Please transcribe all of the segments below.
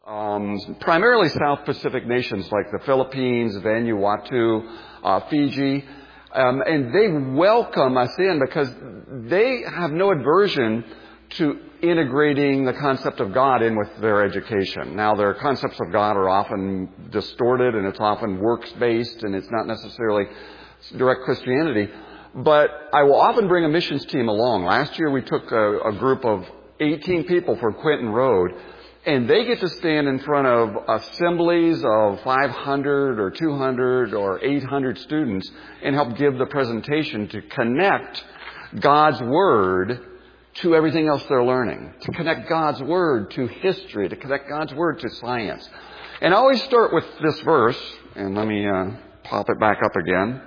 Primarily South Pacific nations like the Philippines, Vanuatu, Fiji. And they welcome us in because they have no aversion to integrating the concept of God in with their education. Now, their concepts of God are often distorted, and it's often works-based, and it's not necessarily direct Christianity. But I will often bring a missions team along. Last year, we took a group of 18 people from Quinton Road, and they get to stand in front of assemblies of 500 or 200 or 800 students and help give the presentation to connect God's Word to everything else they're learning, to connect God's Word to history, to connect God's Word to science. And I always start with this verse, and let me pop it back up again.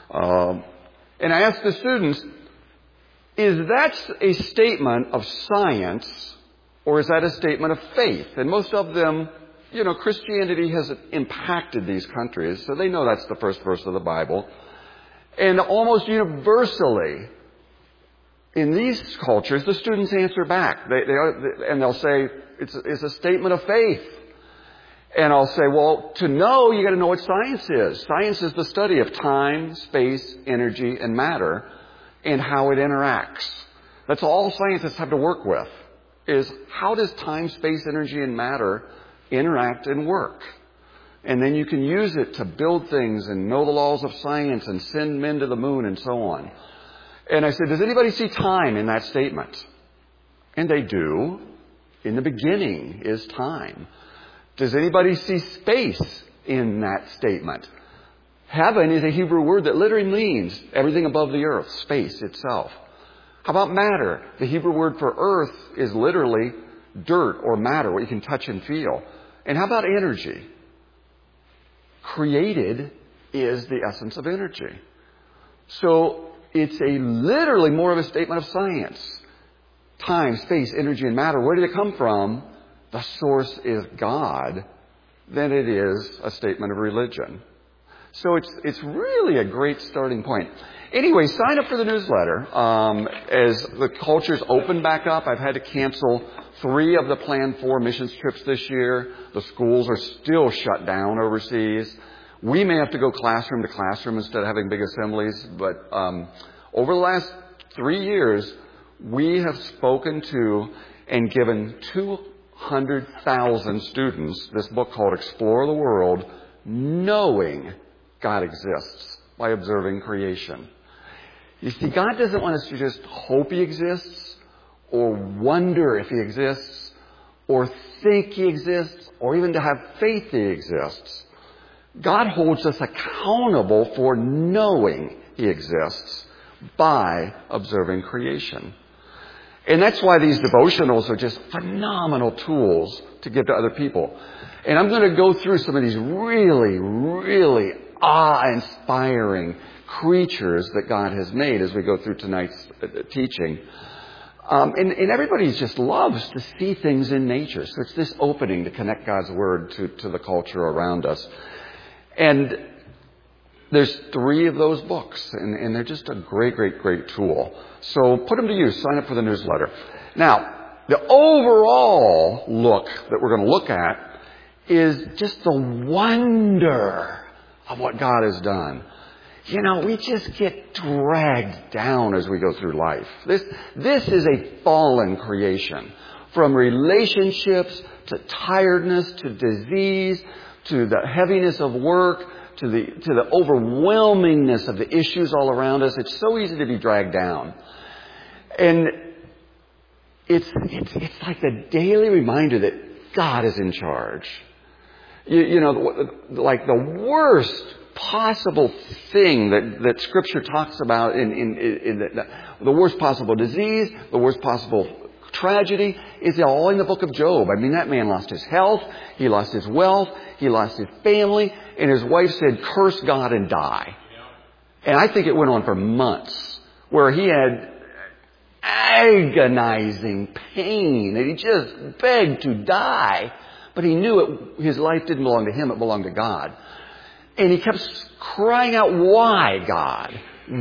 And I ask the students, is that a statement of science or is that a statement of faith? And most of them, Christianity has impacted these countries, so they know that's the first verse of the Bible. And almost universally, in these cultures, the students answer back. They'll say, it's a statement of faith. And I'll say, well, to know, you got to know what science is. Science is the study of time, space, energy, and matter, and how it interacts. That's all scientists have to work with, is how does time, space, energy, and matter interact and work? And then you can use it to build things and know the laws of science and send men to the moon and so on. And I said, does anybody see time in that statement? And they do. In the beginning is time. Does anybody see space in that statement? Heaven is a Hebrew word that literally means everything above the earth, space itself. How about matter? The Hebrew word for earth is literally dirt or matter, what you can touch and feel. And how about energy? Created is the essence of energy. So it's literally more of a statement of science. Time, space, energy, and matter. Where did it come from? The source is God. Then it is a statement of religion. So it's really a great starting point. Anyway, sign up for the newsletter. As the cultures open back up, I've had to cancel 3 of the planned 4 missions trips this year. The schools are still shut down overseas. We may have to go classroom to classroom instead of having big assemblies. But over the last 3 years, we have spoken to and given 200,000 students this book called Explore the World, knowing God exists by observing creation. You see, God doesn't want us to just hope He exists or wonder if He exists or think He exists or even to have faith He exists. God holds us accountable for knowing He exists by observing creation. And that's why these devotionals are just phenomenal tools to give to other people. And I'm going to go through some of these really, really awe-inspiring creatures that God has made as we go through tonight's teaching. And everybody just loves to see things in nature. So it's this opening to connect God's Word to the culture around us. And there's 3 of those books, and they're just a great, great, great tool. So put them to use. Sign up for the newsletter. Now, the overall look that we're going to look at is just the wonder of what God has done. We just get dragged down as we go through life. This is a fallen creation. From relationships to tiredness to disease to the heaviness of work to the overwhelmingness of the issues all around us. It's so easy to be dragged down. And it's like the daily reminder that God is in charge. Like the worst possible thing that Scripture talks about in the worst possible disease, the worst possible tragedy is all in the book of Job. I mean, that man lost his health, he lost his wealth, he lost his family, and his wife said, curse God and die. And I think it went on for months where he had agonizing pain and he just begged to die. But he knew his life didn't belong to him, it belonged to God. And he kept crying out, why, God?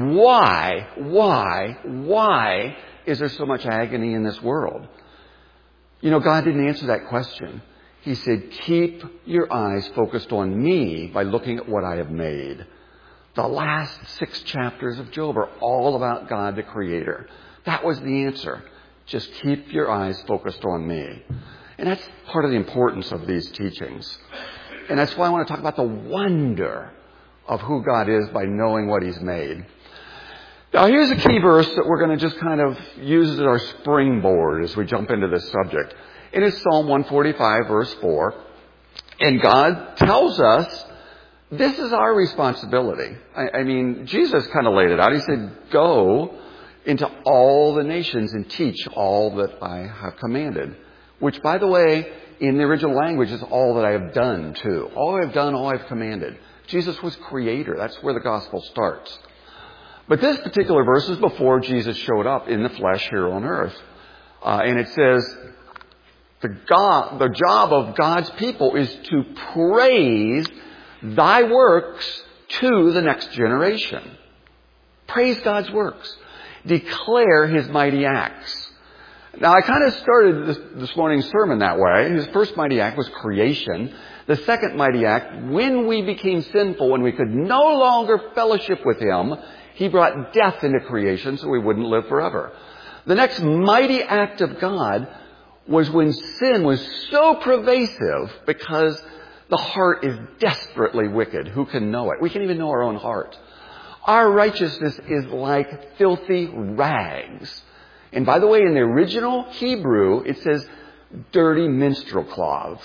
Why is there so much agony in this world? God didn't answer that question. He said, keep your eyes focused on me by looking at what I have made. The last 6 chapters of Job are all about God the Creator. That was the answer. Just keep your eyes focused on me. And that's part of the importance of these teachings. And that's why I want to talk about the wonder of who God is by knowing what He's made. Now, here's a key verse that we're going to just kind of use as our springboard as we jump into this subject. It is Psalm 145, verse 4. And God tells us this is our responsibility. I mean, Jesus kind of laid it out. He said, go into all the nations and teach all that I have commanded. Which, by the way, in the original language is all that I have done too. All I have done, all I've commanded. Jesus was creator. That's where the gospel starts. But this particular verse is before Jesus showed up in the flesh here on earth. And it says, the job of God's people is to praise thy works to the next generation. Praise God's works. Declare His mighty acts. Now, I kind of started this morning's sermon that way. His first mighty act was creation. The second mighty act, when we became sinful, when we could no longer fellowship with Him, He brought death into creation so we wouldn't live forever. The next mighty act of God was when sin was so pervasive because the heart is desperately wicked. Who can know it? We can't even know our own heart. Our righteousness is like filthy rags. And by the way, in the original Hebrew, it says dirty minstrel cloths.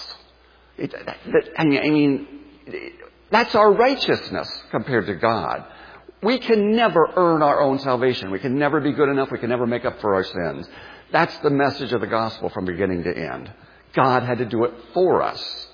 That's our righteousness compared to God. We can never earn our own salvation. We can never be good enough. We can never make up for our sins. That's the message of the gospel from beginning to end. God had to do it for us.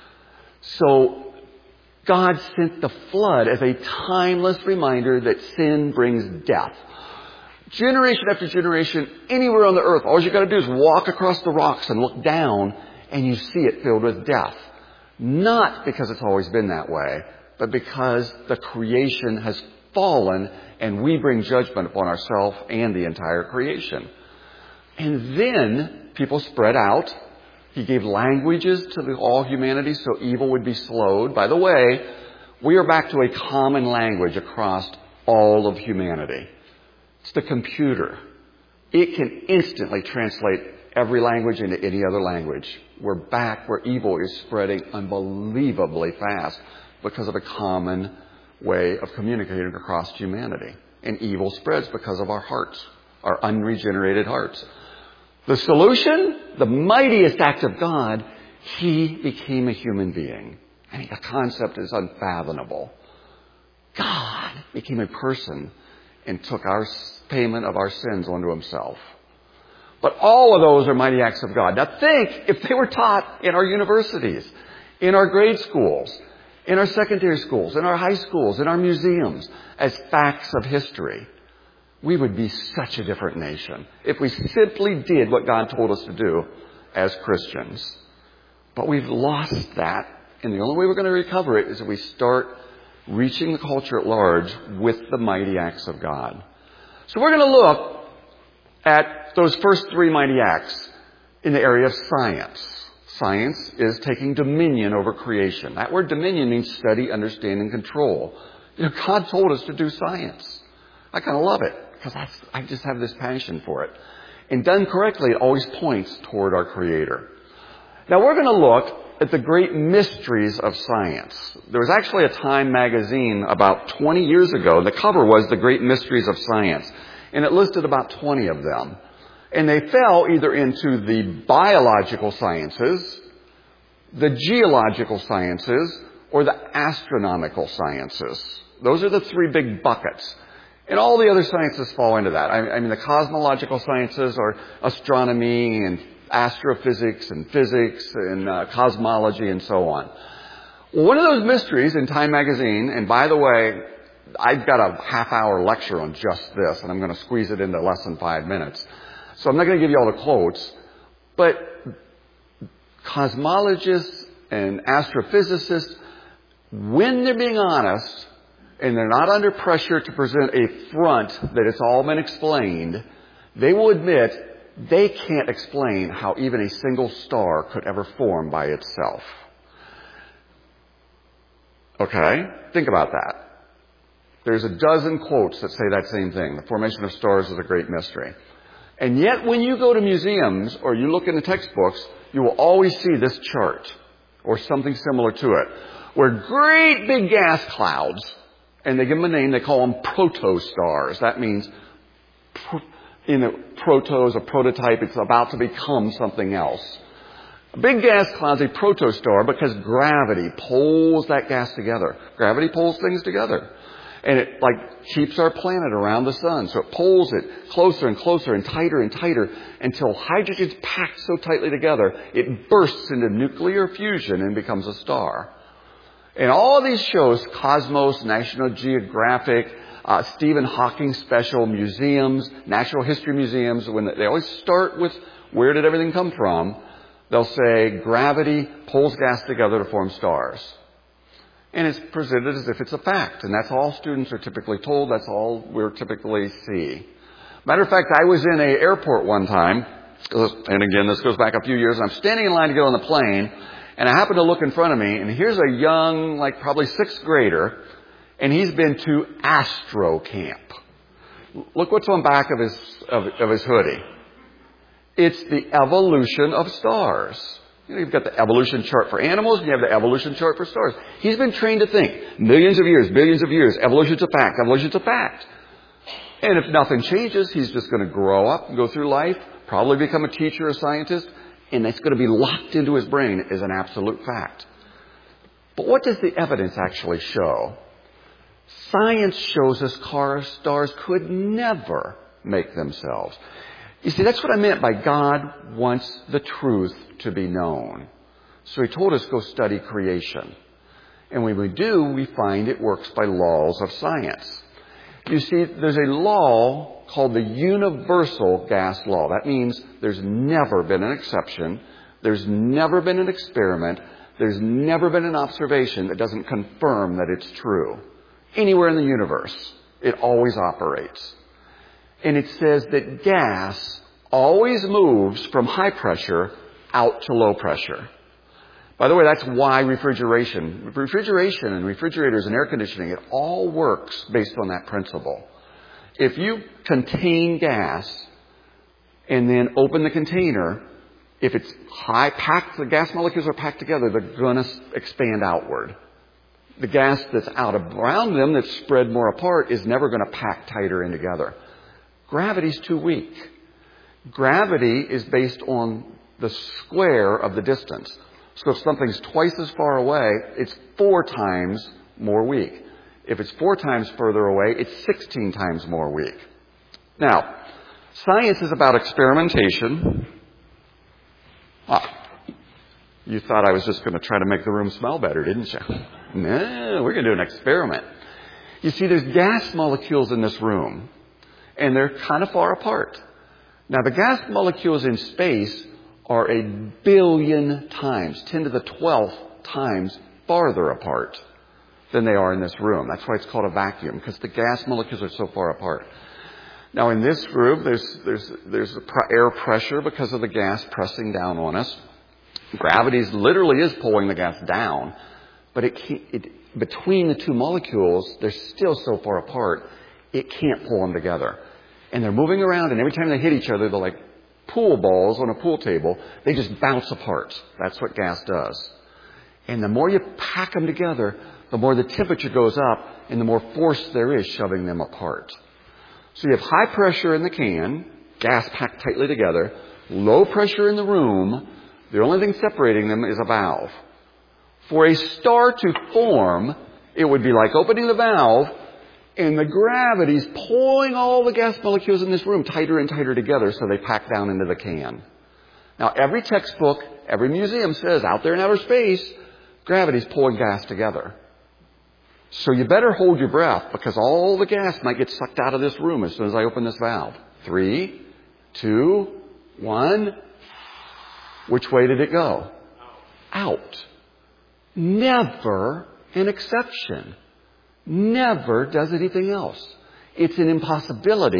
So God sent the flood as a timeless reminder that sin brings death. Generation after generation, anywhere on the earth, all you got to do is walk across the rocks and look down, and you see it filled with death. Not because it's always been that way, but because the creation has fallen, and we bring judgment upon ourselves and the entire creation. And then people spread out. He gave languages to all humanity so evil would be slowed. By the way, we are back to a common language across all of humanity. It's the computer. It can instantly translate every language into any other language. We're back where evil is spreading unbelievably fast because of a common way of communicating across humanity. And evil spreads because of our hearts, our unregenerated hearts. The solution, the mightiest act of God, He became a human being. I mean, the concept is unfathomable. God became a person and took our payment of our sins onto Himself. But all of those are mighty acts of God. Now think if they were taught in our universities, in our grade schools, in our secondary schools, in our high schools, in our museums, as facts of history, we would be such a different nation if we simply did what God told us to do as Christians. But we've lost that, and the only way we're going to recover it is if we start reaching the culture at large with the mighty acts of God. So we're going to look at those first 3 mighty acts in the area of science. Science is taking dominion over creation. That word dominion means study, understand, and control. God told us to do science. I kind of love it because I just have this passion for it. And done correctly, it always points toward our Creator. Now we're going to look at the great mysteries of science. There was actually a Time magazine about 20 years ago. The cover was The Great Mysteries of Science. And it listed about 20 of them. And they fell either into the biological sciences, the geological sciences, or the astronomical sciences. Those are the 3 big buckets. And all the other sciences fall into that. I mean, the cosmological sciences are astronomy and astrophysics and physics and cosmology and so on. Well, one of those mysteries in Time magazine, and by the way, I've got a half-hour lecture on just this, and I'm going to squeeze it into less than 5 minutes. So I'm not going to give you all the quotes, but cosmologists and astrophysicists, when they're being honest, and they're not under pressure to present a front that it's all been explained, they will admit they can't explain how even a single star could ever form by itself. Okay? Think about that. There's a dozen quotes that say that same thing. The formation of stars is a great mystery. And yet when you go to museums or you look in the textbooks, you will always see this chart or something similar to it, where great big gas clouds, and they give them a name, they call them protostars. That means, proto is a prototype, it's about to become something else. A big gas cloud is a protostar because gravity pulls that gas together. Gravity pulls things together. And it keeps our planet around the sun. So it pulls it closer and closer and tighter until hydrogen's packed so tightly together, it bursts into nuclear fusion and becomes a star. And all these shows, Cosmos, National Geographic, Stephen Hawking special museums, natural history museums, when they always start with where did everything come from, they'll say gravity pulls gas together to form stars. And it's presented as if it's a fact. And that's all students are typically told. That's all we'll typically see. Matter of fact, I was in an airport one time. And again, this goes back a few years. And I'm standing in line to get on the plane. And I happen to look in front of me. And here's a young, probably 6th grader. And he's been to Astro Camp. Look what's on the back of his hoodie. It's the evolution of stars. You've got the evolution chart for animals, and you have the evolution chart for stars. He's been trained to think, millions of years, billions of years, evolution's a fact, evolution's a fact. And if nothing changes, he's just going to grow up and go through life, probably become a teacher, a scientist, and that's going to be locked into his brain as an absolute fact. But what does the evidence actually show? Science shows us stars could never make themselves. You see, that's what I meant by God wants the truth to be known. So He told us, go study creation. And when we do, we find it works by laws of science. You see, there's a law called the universal gas law. That means there's never been an exception. There's never been an experiment. There's never been an observation that doesn't confirm that it's true. Anywhere in the universe, it always operates. And it says that gas always moves from high pressure out to low pressure. By the way, that's why refrigeration and refrigerators and air conditioning, it all works based on that principle. If you contain gas and then open the container, if it's high packed, the gas molecules are packed together, they're going to expand outward. The gas that's out around them that's spread more apart is never going to pack tighter in together. Gravity's too weak. Gravity is based on the square of the distance. So if something's twice as far away, it's 4 times more weak. If it's 4 times further away, it's 16 times more weak. Now, science is about experimentation. You thought I was just going to try to make the room smell better, didn't you? No, we're going to do an experiment. You see, there's gas molecules in this room, and they're kind of far apart. Now, the gas molecules in space are 1 billion times, 10 to the 12th times farther apart than they are in this room. That's why it's called a vacuum, because the gas molecules are so far apart. Now, in this room, there's air pressure because of the gas pressing down on us. Gravity literally is pulling the gas down, but between the two molecules, they're still so far apart, it can't pull them together. And they're moving around, and every time they hit each other, they're like pool balls on a pool table. They just bounce apart. That's what gas does. And the more you pack them together, the more the temperature goes up, and the more force there is shoving them apart. So you have high pressure in the can, gas packed tightly together, low pressure in the room. The only thing separating them is a valve. For a star to form, it would be like opening the valve, and the gravity's pulling all the gas molecules in this room tighter and tighter together so they pack down into the can. Now, every textbook, every museum says out there in outer space, gravity's pulling gas together. So you better hold your breath, because all the gas might get sucked out of this room as soon as I open this valve. 3, 2, 1. Which way did it go? Out. Never an exception. Never does anything else. It's an impossibility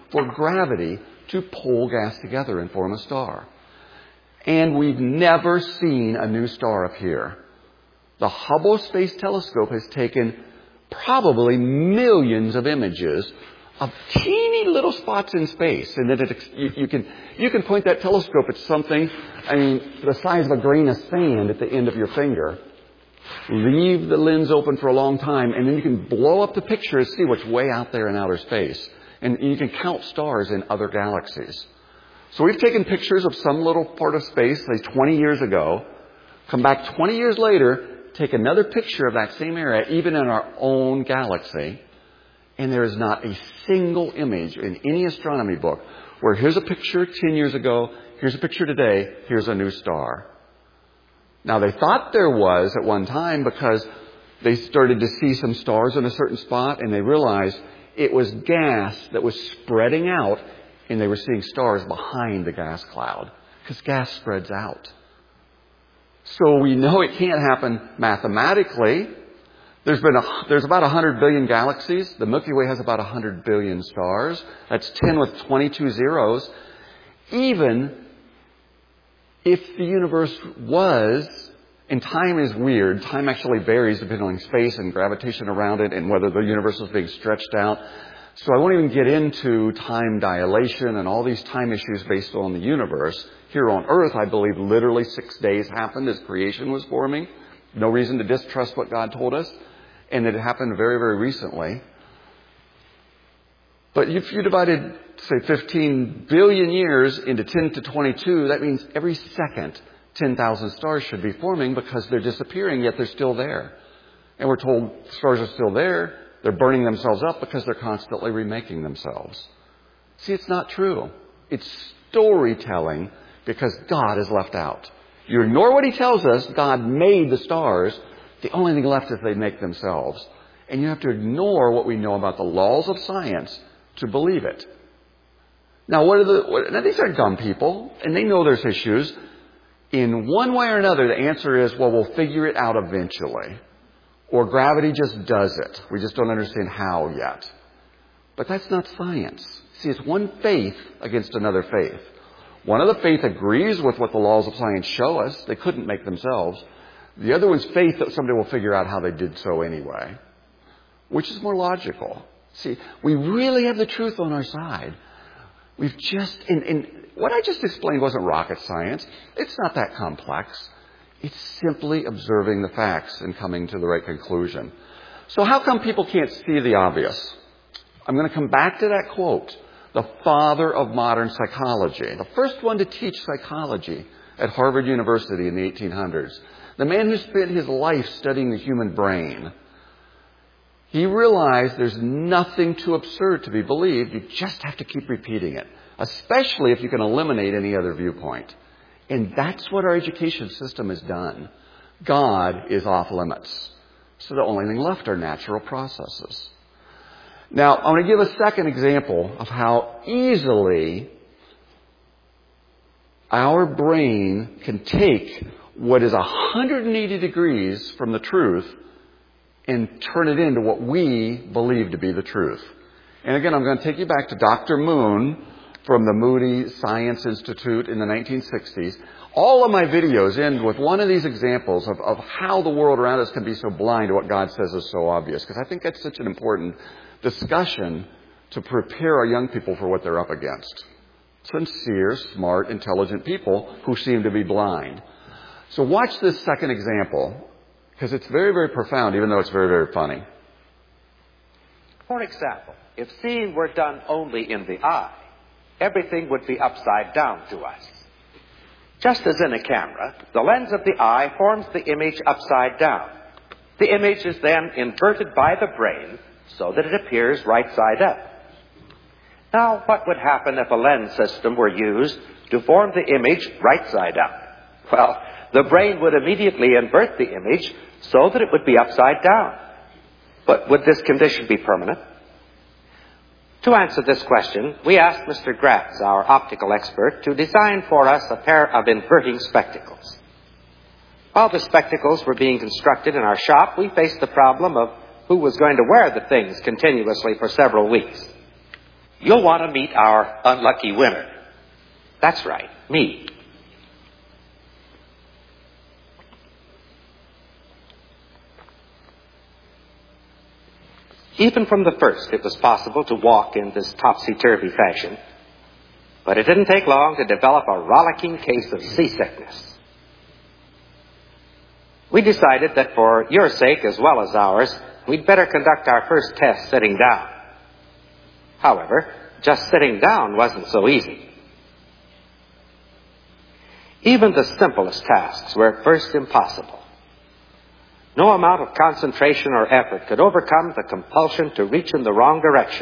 for gravity to pull gas together and form a star. And we've never seen a new star appear. The Hubble Space Telescope has taken probably millions of images of teeny little spots in space. And then you can point that telescope at something, the size of a grain of sand at the end of your finger. Leave the lens open for a long time, and then you can blow up the picture and see what's way out there in outer space. And you can count stars in other galaxies. So we've taken pictures of some little part of space, say 20 years ago, come back 20 years later, take another picture of that same area, even in our own galaxy, and there is not a single image in any astronomy book where here's a picture 10 years ago, here's a picture today, here's a new star. Now, they thought there was at one time because they started to see some stars in a certain spot, and they realized it was gas that was spreading out, and they were seeing stars behind the gas cloud because gas spreads out. So we know it can't happen mathematically. There's about 100 billion galaxies. The Milky Way has about 100 billion stars. That's 10 with 22 zeros. Even if the universe was, and time is weird, time actually varies depending on space and gravitation around it and whether the universe is being stretched out. So I won't even get into time dilation and all these time issues based on the universe. Here on Earth, I believe literally 6 days happened as creation was forming. No reason to distrust what God told us. And it happened very, very recently. But if you divided, say, 15 billion years into 10 to 22, that means every second 10,000 stars should be forming because they're disappearing, yet they're still there. And we're told stars are still there. They're burning themselves up because they're constantly remaking themselves. See, it's not true. It's storytelling because God is left out. You ignore what He tells us. God made the stars. The only thing left is they make themselves. And you have to ignore what we know about the laws of science to believe it. Now, now these are dumb people, and they know there's issues. In one way or another, the answer is, well, we'll figure it out eventually. Or gravity just does it. We just don't understand how yet. But that's not science. See, it's one faith against another faith. One of the faith agrees with what the laws of science show us. They couldn't make themselves. The other one's faith that somebody will figure out how they did so anyway. Which is more logical. See, we really have the truth on our side. We've just, and what I just explained wasn't rocket science. It's not that complex. It's simply observing the facts and coming to the right conclusion. So how come people can't see the obvious? I'm going to come back to that quote. The father of modern psychology. The first one to teach psychology at Harvard University in the 1800s. The man who spent his life studying the human brain. He realized there's nothing too absurd to be believed. You just have to keep repeating it. Especially if you can eliminate any other viewpoint. And that's what our education system has done. God is off limits. So the only thing left are natural processes. Now, I want to give a second example of how easily our brain can take what is 180 degrees from the truth and turn it into what we believe to be the truth. And again, I'm going to take you back to Dr. Moon from the Moody Science Institute in the 1960s. All of my videos end with one of these examples of how the world around us can be so blind to what God says is so obvious. Because I think that's such an important discussion to prepare our young people for what they're up against. Sincere, smart, intelligent people who seem to be blind. So watch this second example, because it's very, very profound, even though it's very, very funny. For example, if seeing were done only in the eye, everything would be upside down to us. Just as in a camera, the lens of the eye forms the image upside down. The image is then inverted by the brain so that it appears right side up. Now, what would happen if a lens system were used to form the image right side up? Well, the brain would immediately invert the image so that it would be upside down. But would this condition be permanent? To answer this question, we asked Mr. Gratz, our optical expert, to design for us a pair of inverting spectacles. While the spectacles were being constructed in our shop, we faced the problem of who was going to wear the things continuously for several weeks. you'll want to meet our unlucky winner. That's right, me. Even from the first, it was possible to walk in this topsy-turvy fashion, but it didn't take long to develop a rollicking case of seasickness. We decided that for your sake as well as ours, we'd better conduct our first test sitting down. However, just sitting down wasn't so easy. Even the simplest tasks were at first impossible. No amount of concentration or effort could overcome the compulsion to reach in the wrong direction.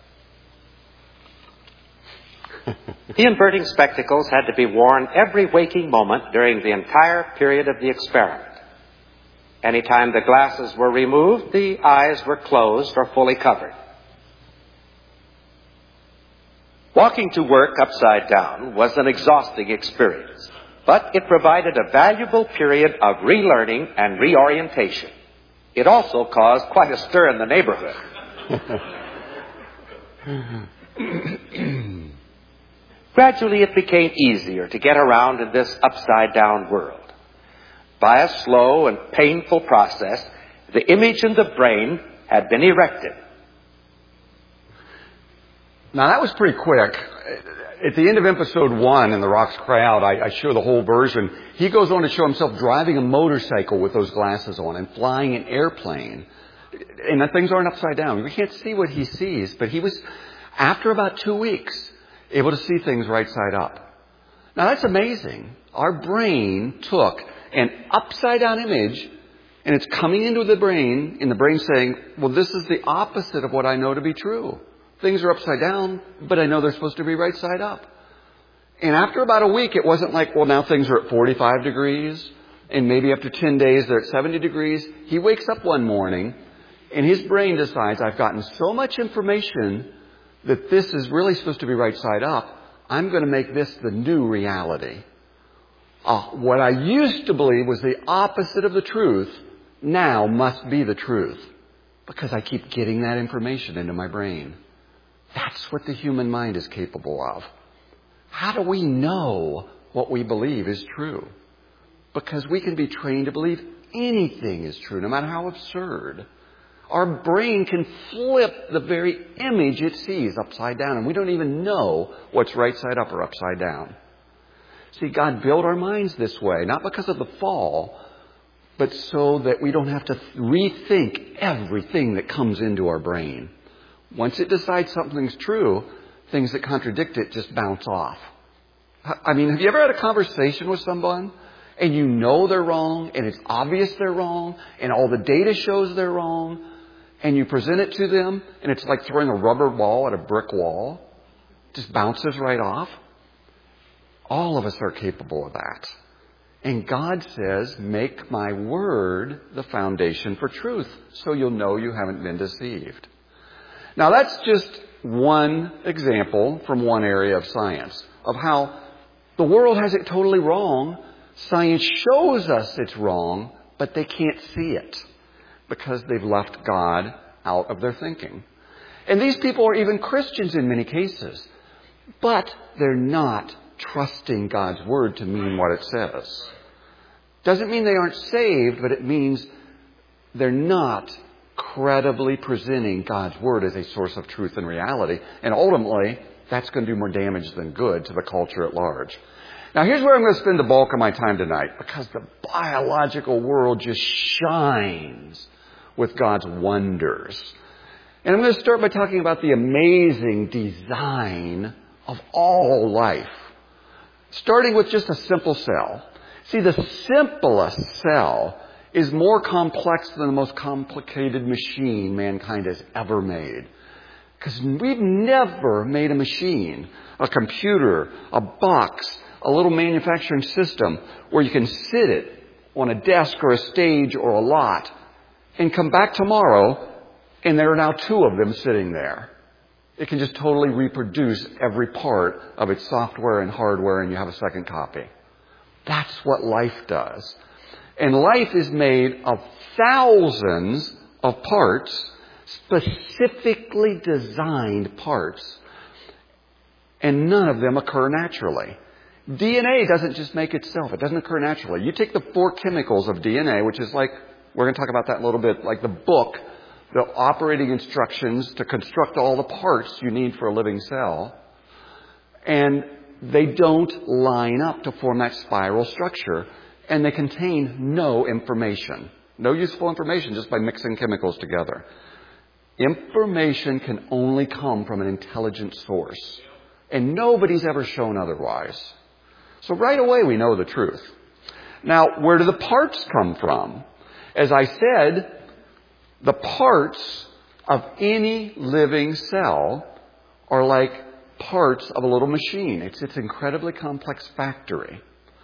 The inverting spectacles had to be worn every waking moment during the entire period of the experiment. Anytime the glasses were removed, the eyes were closed or fully covered. Walking to work upside down was an exhausting experience, but it provided a valuable period of relearning and reorientation. It also caused quite a stir in the neighborhood. Gradually, it became easier to get around in this upside-down world. By a slow and painful process, the image in the brain had been erected. Now, that was pretty quick. At the end of episode 1 in The Rocks Cry Out, I show the whole version. He goes on to show himself driving a motorcycle with those glasses on and flying an airplane. And the things aren't upside down. We can't see what he sees, but he was, after about 2 weeks, able to see things right side up. Now, that's amazing. Our brain took an upside-down image, and it's coming into the brain, and the brain saying, well, this is the opposite of what I know to be true. Things are upside down, but I know they're supposed to be right side up. And after about a week, it wasn't like, well, now things are at 45 degrees, and maybe after 10 days, they're at 70 degrees. He wakes up one morning, and his brain decides, I've gotten so much information that this is really supposed to be right side up. I'm going to make this the new reality. What I used to believe was the opposite of the truth now must be the truth, because I keep getting that information into my brain. That's what the human mind is capable of. How do we know what we believe is true? Because we can be trained to believe anything is true, no matter how absurd. Our brain can flip the very image it sees upside down, and we don't even know what's right side up or upside down. See, God built our minds this way, not because of the fall, but so that we don't have to rethink everything that comes into our brain. Once it decides something's true, things that contradict it just bounce off. I mean, have you ever had a conversation with someone and you know they're wrong and it's obvious they're wrong and all the data shows they're wrong and you present it to them and it's like throwing a rubber ball at a brick wall? It just bounces right off. All of us are capable of that. And God says, make my word the foundation for truth so you'll know you haven't been deceived. Now, that's just one example from one area of science of how the world has it totally wrong. Science shows us it's wrong, but they can't see it because they've left God out of their thinking. And these people are even Christians in many cases, but they're not trusting God's word to mean what it says. Doesn't mean they aren't saved, but it means they're not credibly presenting God's word as a source of truth and reality. And ultimately, that's going to do more damage than good to the culture at large. Now, here's where I'm going to spend the bulk of my time tonight, because the biological world just shines with God's wonders. And I'm going to start by talking about the amazing design of all life, starting with just a simple cell. See, the simplest cell is more complex than the most complicated machine mankind has ever made. Because we've never made a machine, a computer, a box, a little manufacturing system where you can sit it on a desk or a stage or a lot and come back tomorrow and there are now 2 of them sitting there. It can just totally reproduce every part of its software and hardware and you have a second copy. That's what life does. And life is made of thousands of parts, specifically designed parts, and none of them occur naturally. DNA doesn't just make itself. It doesn't occur naturally. You take the 4 chemicals of DNA, which is like, we're going to talk about that in a little bit, like the book, the operating instructions to construct all the parts you need for a living cell, and they don't line up to form that spiral structure, and they contain no information. No useful information just by mixing chemicals together. Information can only come from an intelligent source, and nobody's ever shown otherwise. So right away we know the truth. Now, where do the parts come from? As I said, the parts of any living cell are like parts of a little machine. It's its incredibly complex factory.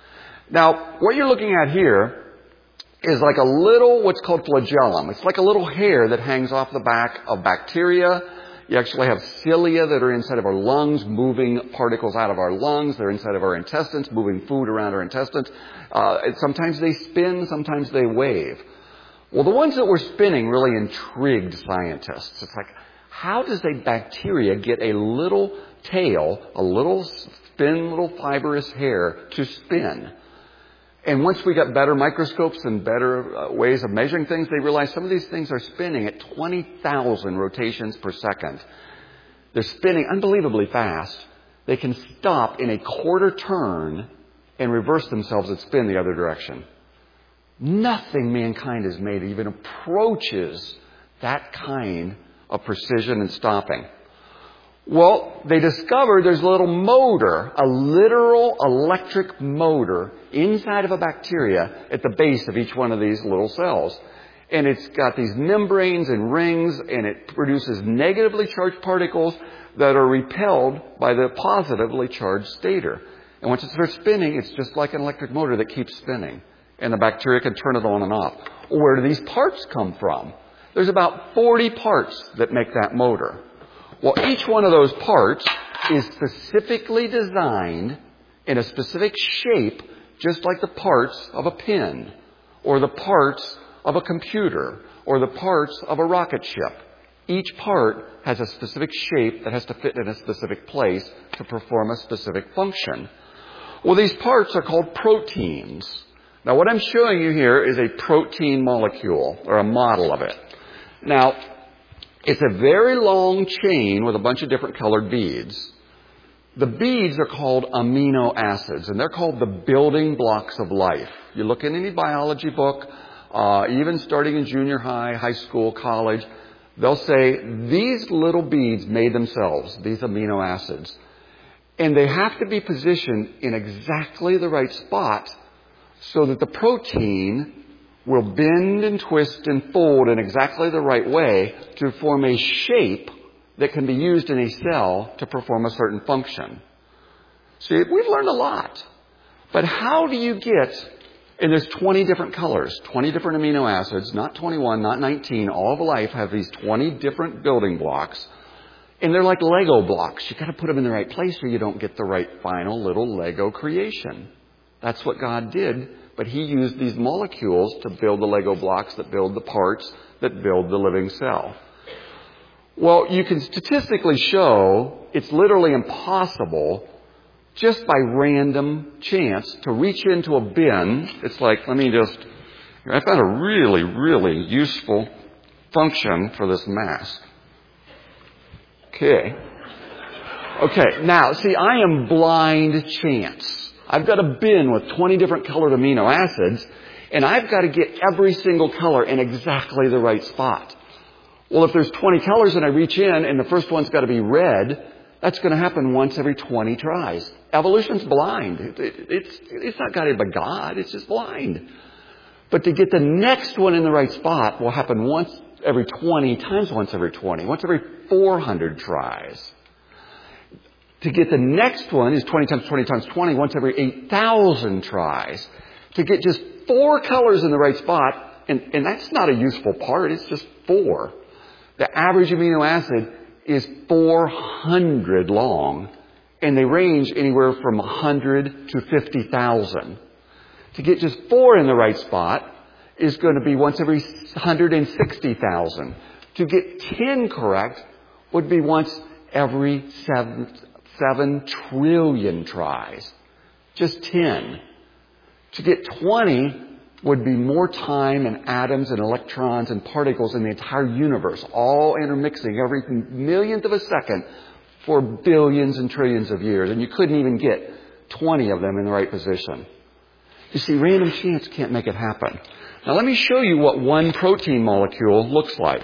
Now, what you're looking at here is like a little, what's called flagellum. It's like a little hair that hangs off the back of bacteria. You actually have cilia that are inside of our lungs, moving particles out of our lungs. They're inside of our intestines, moving food around our intestines. Sometimes they spin, sometimes they wave. Well, the ones that were spinning really intrigued scientists. It's like, how does a bacteria get a little tail, a little thin, little fibrous hair to spin? And once we got better microscopes and better ways of measuring things, they realized some of these things are spinning at 20,000 rotations per second. They're spinning unbelievably fast. They can stop in a quarter turn and reverse themselves and spin the other direction. Nothing mankind has made even approaches that kind of precision and stopping. Well, they discovered there's a little motor, a literal electric motor inside of a bacteria at the base of each one of these little cells. And it's got these membranes and rings, and it produces negatively charged particles that are repelled by the positively charged stator. And once it starts spinning, it's just like an electric motor that keeps spinning. And the bacteria can turn it on and off. Where do these parts come from? There's about 40 parts that make that motor. Well, each one of those parts is specifically designed in a specific shape, just like the parts of a pen, or the parts of a computer, or the parts of a rocket ship. Each part has a specific shape that has to fit in a specific place to perform a specific function. Well, these parts are called proteins. Now, what I'm showing you here is a protein molecule, or a model of it. Now, it's a very long chain with a bunch of different colored beads. The beads are called amino acids, and they're called the building blocks of life. You look in any biology book, even starting in junior high, high school, college, they'll say these little beads made themselves, these amino acids. And they have to be positioned in exactly the right spot so that the protein will bend and twist and fold in exactly the right way to form a shape that can be used in a cell to perform a certain function. See, we've learned a lot. But how do you get, and there's 20 different colors, 20 different amino acids, not 21, not 19, all of life have these 20 different building blocks. And they're like Lego blocks. You've got to put them in the right place or you don't get the right final little Lego creation. That's what God did. But He used these molecules to build the Lego blocks that build the parts that build the living cell. Well, you can statistically show it's literally impossible just by random chance to reach into a bin. It's like, I found a really, really useful function for this mask. Okay, now, see, I am blind chance. I've got a bin with 20 different colored amino acids, and I've got to get every single color in exactly the right spot. Well, if there's 20 colors and I reach in and the first one's got to be red, that's going to happen once every 20 tries. Evolution's blind. It's not guided by God. It's just blind. But to get the next one in the right spot will happen once every 20 times once every 20, once every 400 tries. To get the next one is 20 times 20 times 20, once every 8,000 tries. To get just 4 colors in the right spot, and that's not a useful part, it's just 4. The average amino acid is 400 long, and they range anywhere from 100 to 50,000. To get just 4 in the right spot is going to be once every 160,000. To get 10 correct would be once every 7 trillion tries. Just 10. To get 20 would be more time and atoms and electrons and particles in the entire universe, all intermixing every millionth of a second for billions and trillions of years. And you couldn't even get 20 of them in the right position. You see, random chance can't make it happen. Now let me show you what one protein molecule looks like.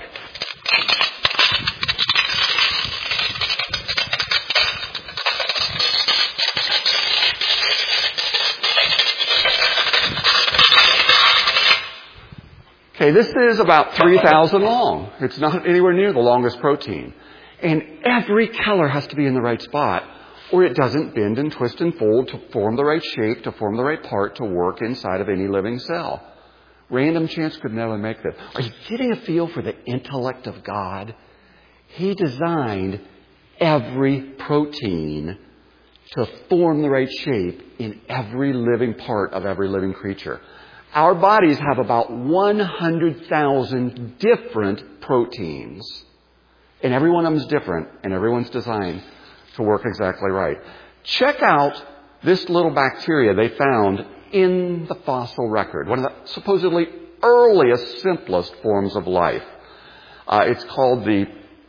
Okay, this is about 3,000 long. It's not anywhere near the longest protein. And every color has to be in the right spot, or it doesn't bend and twist and fold to form the right shape, to form the right part, to work inside of any living cell. Random chance could never make this. Are you getting a feel for the intellect of God? He designed every protein to form the right shape in every living part of every living creature. Our bodies have about 100,000 different proteins. And every one of them is different, and everyone's designed to work exactly right. Check out this little bacteria they found in the fossil record, one of the supposedly earliest, simplest forms of life. It's called the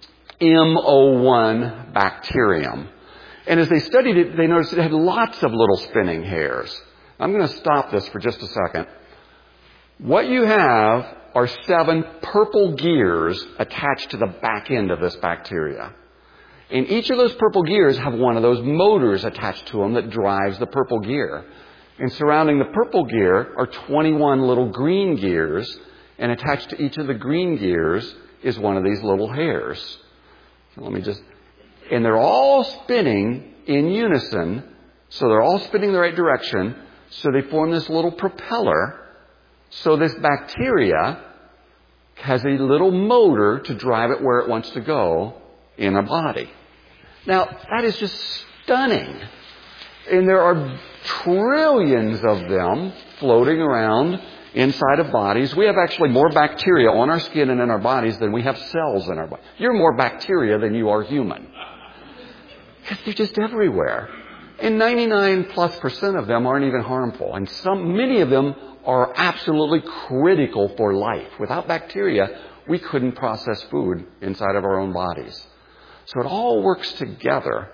M01 bacterium. And as they studied it, they noticed it had lots of little spinning hairs. I'm going to stop this for just a second. What you have are 7 purple gears attached to the back end of this bacteria. And each of those purple gears have one of those motors attached to them that drives the purple gear. And surrounding the purple gear are 21 little green gears, and attached to each of the green gears is one of these little hairs. So and they're all spinning in unison, so they're all spinning the right direction, so they form this little propeller. So this bacteria has a little motor to drive it where it wants to go in a body. Now, that is just stunning. And there are trillions of them floating around inside of bodies. We have actually more bacteria on our skin and in our bodies than we have cells in our body. You're more bacteria than you are human. Because they're just everywhere. And 99+% of them aren't even harmful. And many of them are absolutely critical for life. Without bacteria, we couldn't process food inside of our own bodies. So it all works together.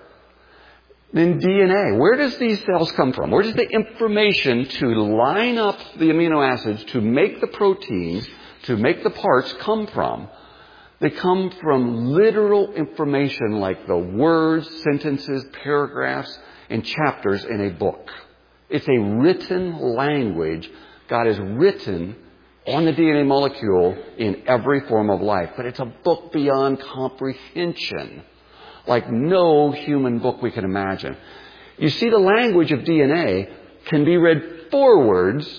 Then DNA, where does these cells come from? Where does the information to line up the amino acids, to make the proteins, to make the parts come from? They come from literal information like the words, sentences, paragraphs, and chapters in a book. It's a written language God has written on the DNA molecule in every form of life. But it's a book beyond comprehension, like no human book we can imagine. You see, the language of DNA can be read forwards,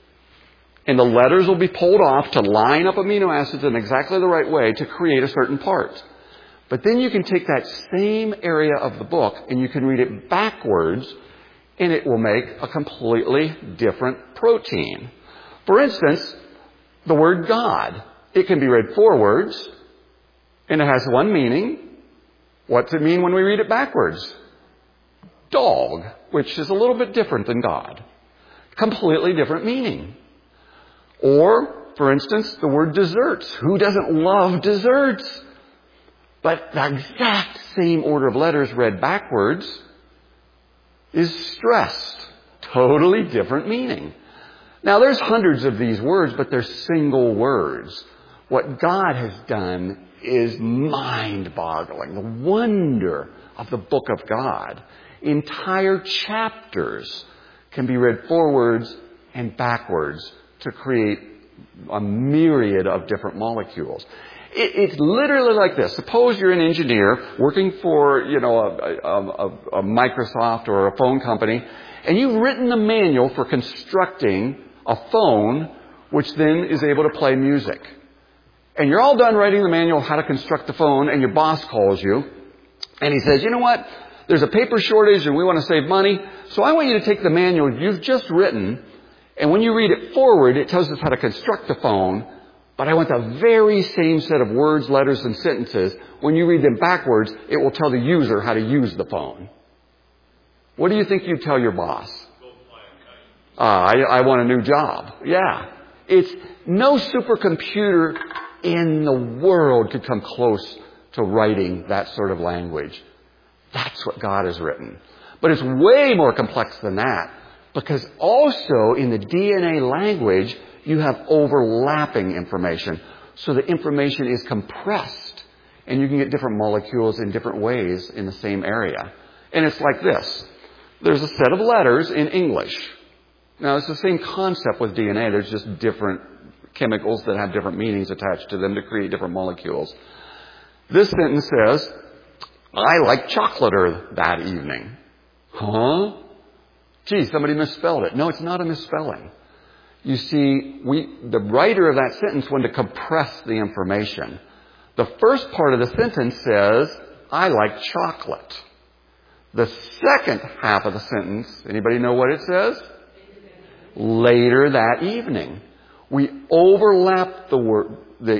and the letters will be pulled off to line up amino acids in exactly the right way to create a certain part. But then you can take that same area of the book and you can read it backwards, and it will make a completely different protein. For instance, the word God. It can be read forwards, and it has one meaning. What's it mean when we read it backwards? Dog, which is a little bit different than God. Completely different meaning. Or, for instance, the word desserts. Who doesn't love desserts? But the exact same order of letters read backwards is stressed. Totally different meaning. Now, there's hundreds of these words, but they're single words. What God has done is mind-boggling. The wonder of the book of God. Entire chapters can be read forwards and backwards to create a myriad of different molecules. It's literally like this. Suppose you're an engineer working for, a Microsoft or a phone company, and you've written a manual for constructing a phone, which then is able to play music. And you're all done writing the manual how to construct the phone, and your boss calls you, and he says, you know what? There's a paper shortage, and we want to save money, so I want you to take the manual you've just written, and when you read it forward, it tells us how to construct the phone, but I want the very same set of words, letters, and sentences. When you read them backwards, it will tell the user how to use the phone. What do you think you'd tell your boss? I want a new job. Yeah. It's no supercomputer in the world could come close to writing that sort of language. That's what God has written. But it's way more complex than that, because also in the DNA language, you have overlapping information. So the information is compressed, and you can get different molecules in different ways in the same area. And it's like this. There's a set of letters in English. Now, it's the same concept with DNA. There's just different chemicals that have different meanings attached to them to create different molecules. This sentence says, I like chocolater that evening. Huh? Gee, somebody misspelled it. No, it's not a misspelling. You see, the writer of that sentence wanted to compress the information. The first part of the sentence says, I like chocolate. The second half of the sentence, anybody know what it says? Later that evening. We overlapped the word,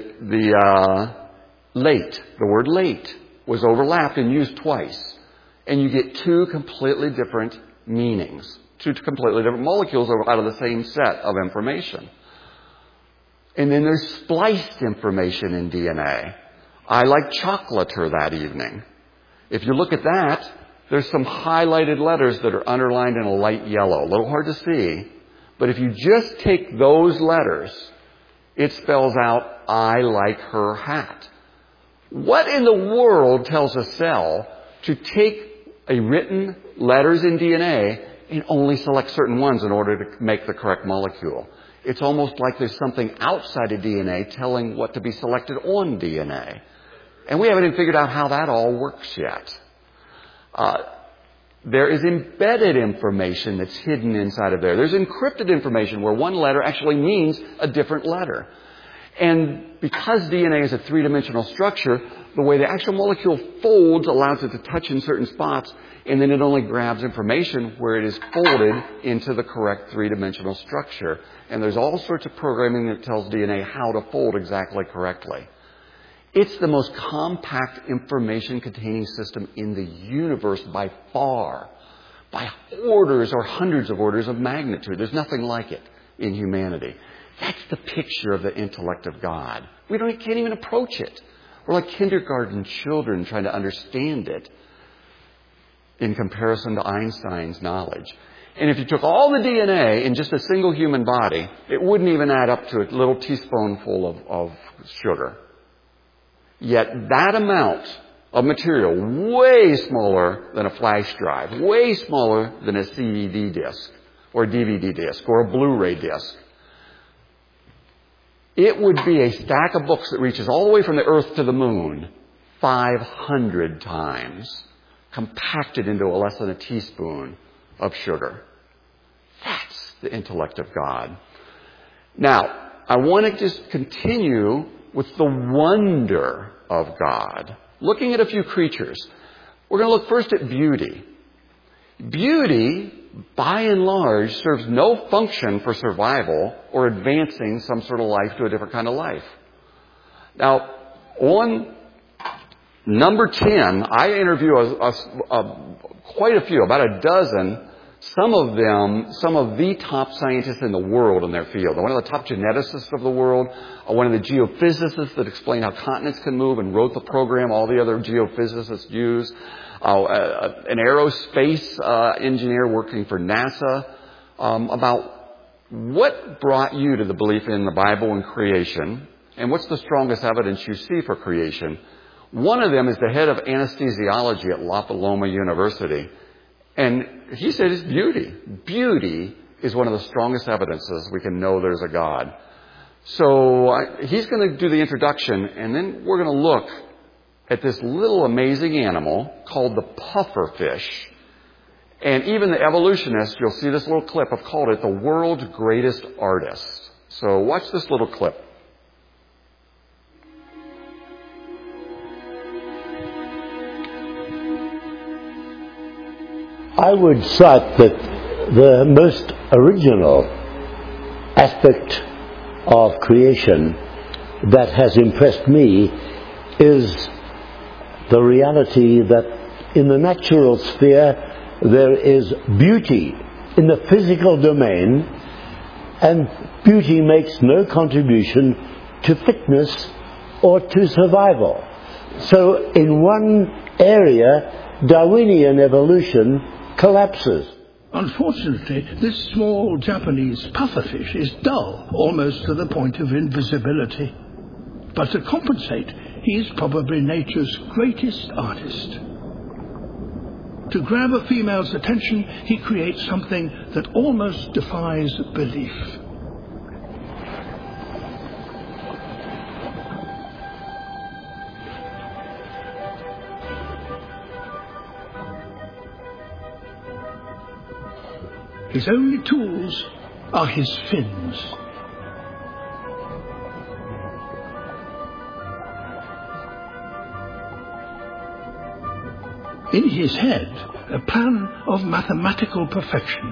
late. The word late was overlapped and used twice. And you get two completely different meanings. Two completely different molecules out of the same set of information. And then there's spliced information in DNA. I like chocolater that evening. If you look at that, there's some highlighted letters that are underlined in a light yellow. A little hard to see. But if you just take those letters, it spells out, I like her hat. What in the world tells a cell to take a written letters in DNA and only select certain ones in order to make the correct molecule? It's almost like there's something outside of DNA telling what to be selected on DNA. And we haven't even figured out how that all works yet. There is embedded information that's hidden inside of there. There's encrypted information where one letter actually means a different letter. And because DNA is a three-dimensional structure, the way the actual molecule folds allows it to touch in certain spots, and then it only grabs information where it is folded into the correct three-dimensional structure. And there's all sorts of programming that tells DNA how to fold exactly correctly. It's the most compact information-containing system in the universe by far, by orders or hundreds of orders of magnitude. There's nothing like it in humanity. That's the picture of the intellect of God. We can't even approach it. We're like kindergarten children trying to understand it in comparison to Einstein's knowledge. And if you took all the DNA in just a single human body, it wouldn't even add up to a little teaspoonful of sugar. Yet that amount of material, way smaller than a flash drive, way smaller than a CD disc or a DVD disc or a Blu-ray disc, it would be a stack of books that reaches all the way from the earth to the moon 500 times, compacted into less than a teaspoon of sugar. That's the intellect of God. Now, I want to just continue with the wonder of God. Looking at a few creatures. We're going to look first at beauty. Beauty, by and large, serves no function for survival or advancing some sort of life to a different kind of life. Now, on number 10, I interview quite a few, about a dozen, some of the top scientists in the world in their field. One of the top geneticists of the world, one of the geophysicists that explain how continents can move and wrote the program all the other geophysicists use, an aerospace engineer working for NASA, about what brought you to the belief in the Bible and creation, and what's the strongest evidence you see for creation. One of them is the head of anesthesiology at La Paloma University. And he said it's beauty. Beauty is one of the strongest evidences we can know there's a God. So he's going to do the introduction, and then we're going to look at this little amazing animal called the pufferfish. And even the evolutionists, you'll see this little clip, have called it the world's greatest artist. So watch this little clip. I would cite that the most original aspect of creation that has impressed me is the reality that in the natural sphere there is beauty in the physical domain, and beauty makes no contribution to fitness or to survival. So in one area, Darwinian evolution collapses. Unfortunately, this small Japanese pufferfish is dull, almost to the point of invisibility. But to compensate, he is probably nature's greatest artist. To grab a female's attention, he creates something that almost defies belief. His only tools are his fins. In his head, a plan of mathematical perfection.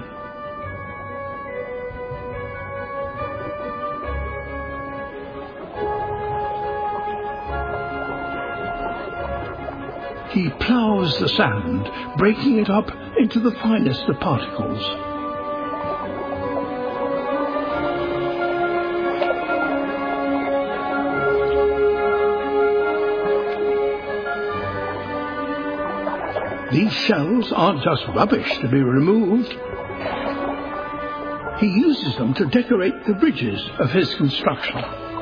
He ploughs the sand, breaking it up into the finest of particles. These shells aren't just rubbish to be removed. He uses them to decorate the bridges of his construction.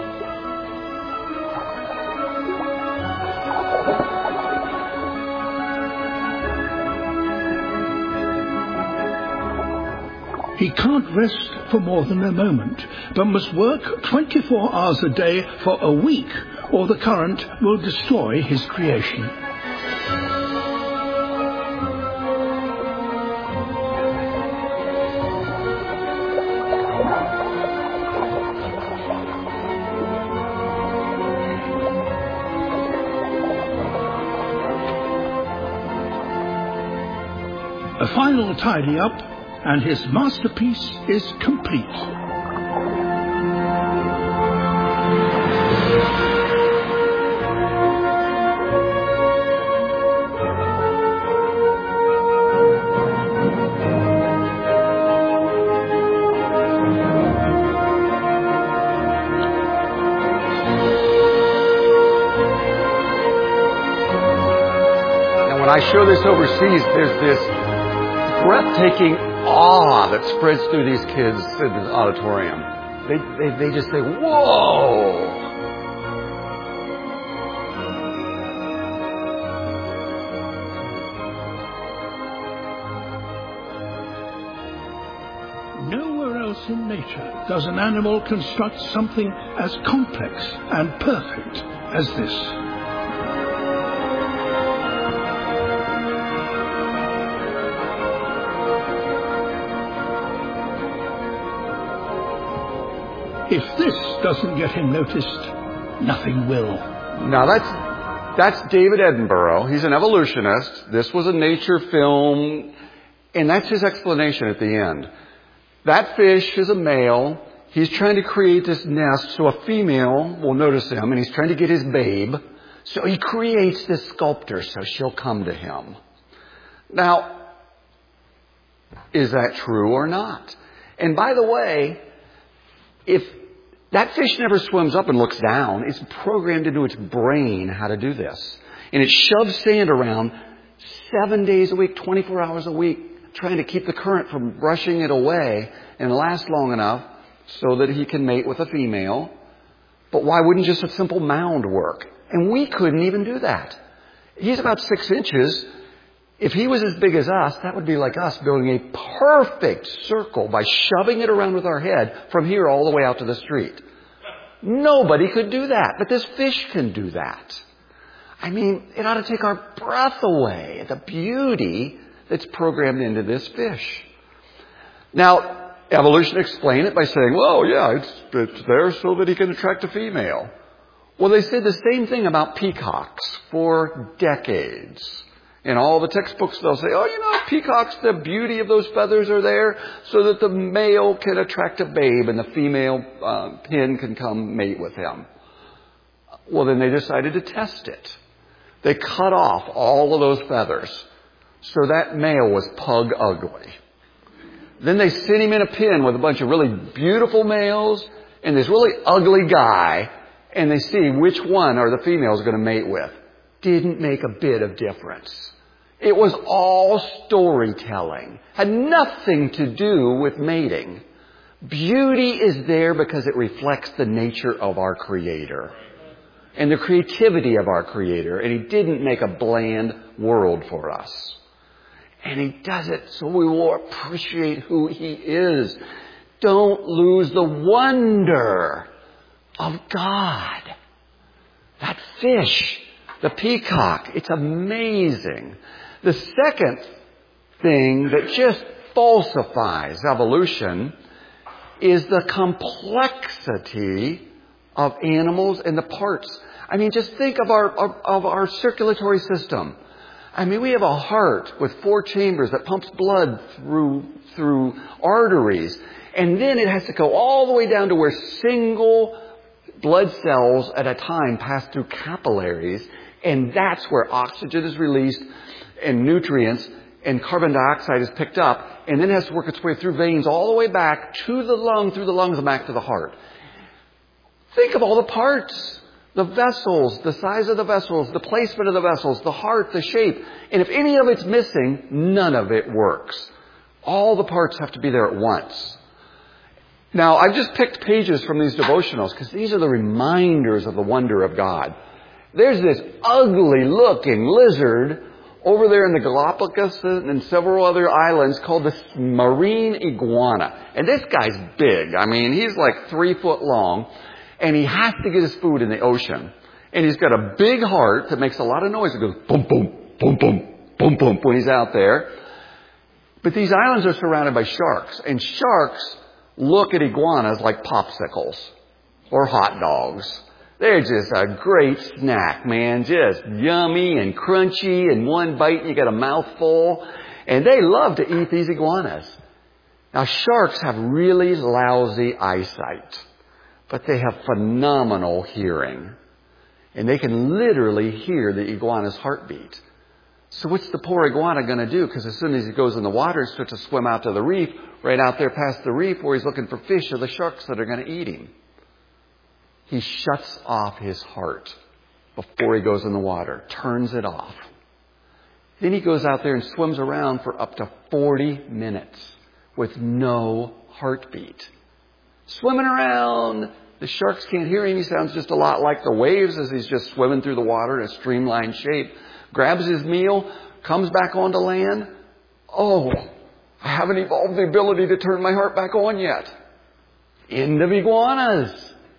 He can't rest for more than a moment, but must work 24 hours a day for a week, or the current will destroy his creation. A final tidy up, and his masterpiece is complete. Now, when I show this overseas, there's this breathtaking awe that spreads through these kids in the auditorium. They just say, whoa! Nowhere else in nature does an animal construct something as complex and perfect as this. If this doesn't get him noticed, nothing will. Now that's David Edinburgh. He's an evolutionist. This was a nature film, and that's his explanation at the end. That fish is a male. He's trying to create this nest so a female will notice him, and he's trying to get his babe. So he creates this sculptor so she'll come to him. Now, is that true or not? And by the way, if that fish never swims up and looks down, it's programmed into its brain how to do this. And it shoves sand around 7 days a week, 24 hours a week, trying to keep the current from brushing it away and last long enough so that he can mate with a female. But why wouldn't just a simple mound work? And we couldn't even do that. He's about 6 inches. If he was as big as us, that would be like us building a perfect circle by shoving it around with our head from here all the way out to the street. Nobody could do that, but this fish can do that. I mean, it ought to take our breath away, the beauty that's programmed into this fish. Now, evolution explained it by saying, well, yeah, it's there so that he can attract a female. Well, they said the same thing about peacocks for decades. In all the textbooks, they'll say, peacocks, the beauty of those feathers are there so that the male can attract a babe and the female hen can come mate with him. Well, then they decided to test it. They cut off all of those feathers, So that male was pug ugly. Then they sent him in a pen with a bunch of really beautiful males and this really ugly guy, and they see which one are the females going to mate with. Didn't make a bit of difference. It was all storytelling. Had nothing to do with mating. Beauty is there because it reflects the nature of our Creator and the creativity of our Creator. And He didn't make a bland world for us. And He does it so we will appreciate who He is. Don't lose the wonder of God. That fish, the peacock, it's amazing. The second thing that just falsifies evolution is the complexity of animals and the parts. I mean, just think of our circulatory system. I mean, we have a heart with 4 chambers that pumps blood through arteries. And then it has to go all the way down to where single blood cells at a time pass through capillaries. And that's where oxygen is released and nutrients and carbon dioxide is picked up. And then it has to work its way through veins all the way back to the lung, through the lungs and back to the heart. Think of all the parts. The vessels, the size of the vessels, the placement of the vessels, the heart, the shape. And if any of it's missing, none of it works. All the parts have to be there at once. Now, I've just picked pages from these devotionals because these are the reminders of the wonder of God. There's this ugly looking lizard over there in the Galapagos and several other islands called the marine iguana. And this guy's big. I mean, he's like 3 foot long. And he has to get his food in the ocean. And he's got a big heart that makes a lot of noise. It goes boom, boom, boom, boom, boom, boom when he's out there. But these islands are surrounded by sharks. And sharks look at iguanas like popsicles or hot dogs. They're just a great snack, man. Just yummy and crunchy. And one bite and you get a mouthful. And they love to eat these iguanas. Now, sharks have really lousy eyesight. But they have phenomenal hearing. And they can literally hear the iguana's heartbeat. So what's the poor iguana going to do? Because as soon as he goes in the water and starts to swim out to the reef, right out there past the reef where he's looking for fish are the sharks that are going to eat him. He shuts off his heart before he goes in the water, turns it off. Then he goes out there and swims around for up to 40 minutes with no heartbeat. Swimming around. The sharks can't hear him. He sounds just a lot like the waves as he's just swimming through the water in a streamlined shape. Grabs his meal, comes back onto land. Oh, I haven't evolved the ability to turn my heart back on yet. End of iguanas.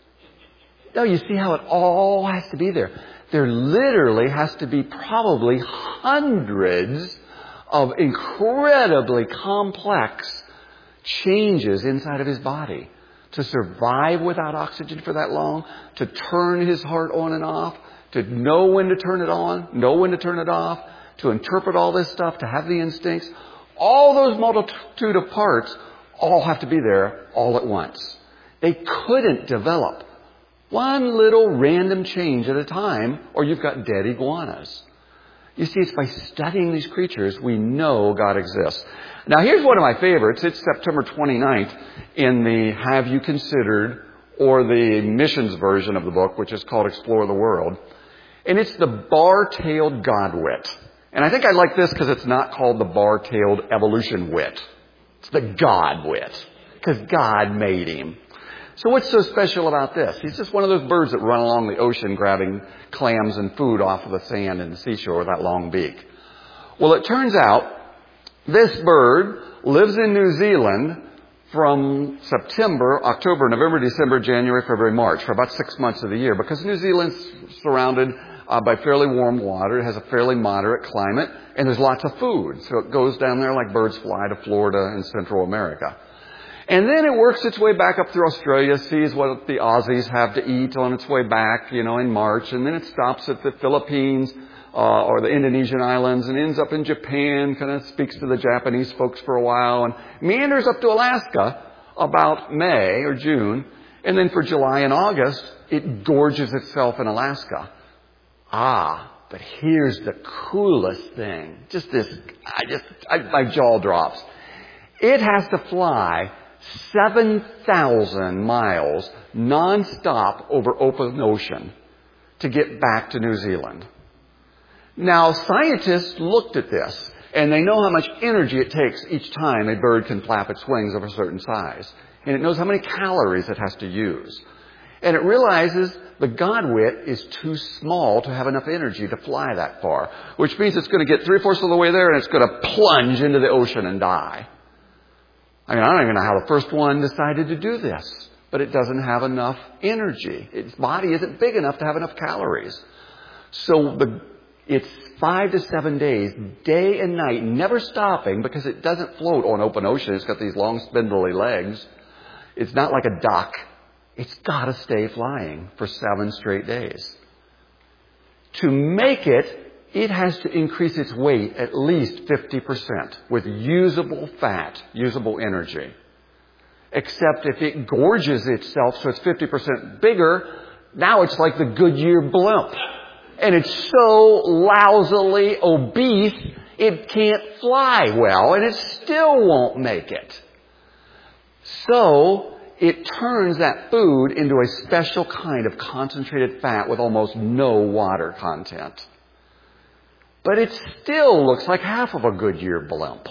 No, you see how it all has to be there. There literally has to be probably hundreds of incredibly complex changes inside of his body. To survive without oxygen for that long, to turn his heart on and off, to know when to turn it on, know when to turn it off, to interpret all this stuff, to have the instincts. All those multitude of parts all have to be there all at once. They couldn't develop one little random change at a time, or you've got dead iguanas. You see, it's by studying these creatures we know God exists. Now, here's one of my favorites. It's September 29th in the Have You Considered, or the missions version of the book, which is called Explore the World. And it's the bar-tailed godwit. And I think I like this because it's not called the bar-tailed evolution wit. It's the godwit, because God made him. So what's so special about this? He's just one of those birds that run along the ocean grabbing clams and food off of the sand and the seashore with that long beak. Well, it turns out this bird lives in New Zealand from September, October, November, December, January, February, March, for about 6 months of the year, because New Zealand's surrounded by fairly warm water. It has a fairly moderate climate, and there's lots of food. So it goes down there like birds fly to Florida and Central America. And then it works its way back up through Australia, sees what the Aussies have to eat on its way back, in March. And then it stops at the Philippines or the Indonesian islands and ends up in Japan, kind of speaks to the Japanese folks for a while, and meanders up to Alaska about May or June. And then for July and August, it gorges itself in Alaska. But here's the coolest thing. My jaw drops. It has to fly 7,000 miles nonstop over open ocean to get back to New Zealand. Now, scientists looked at this, and they know how much energy it takes each time a bird can flap its wings of a certain size. And it knows how many calories it has to use. And it realizes the Godwit is too small to have enough energy to fly that far, which means it's going to get 3/4 of the way there and it's going to plunge into the ocean and die. I mean, I don't even know how the first one decided to do this, but it doesn't have enough energy. Its body isn't big enough to have enough calories. So it's 5 to 7 days, day and night, never stopping because it doesn't float on open ocean. It's got these long spindly legs. It's not like a duck. It's got to stay flying for 7 straight days. To make it, it has to increase its weight at least 50% with usable fat, usable energy. Except if it gorges itself so it's 50% bigger, now it's like the Goodyear blimp. And it's so lousily obese, it can't fly well, and it still won't make it. So it turns that food into a special kind of concentrated fat with almost no water content. But it still looks like half of a Goodyear blimp.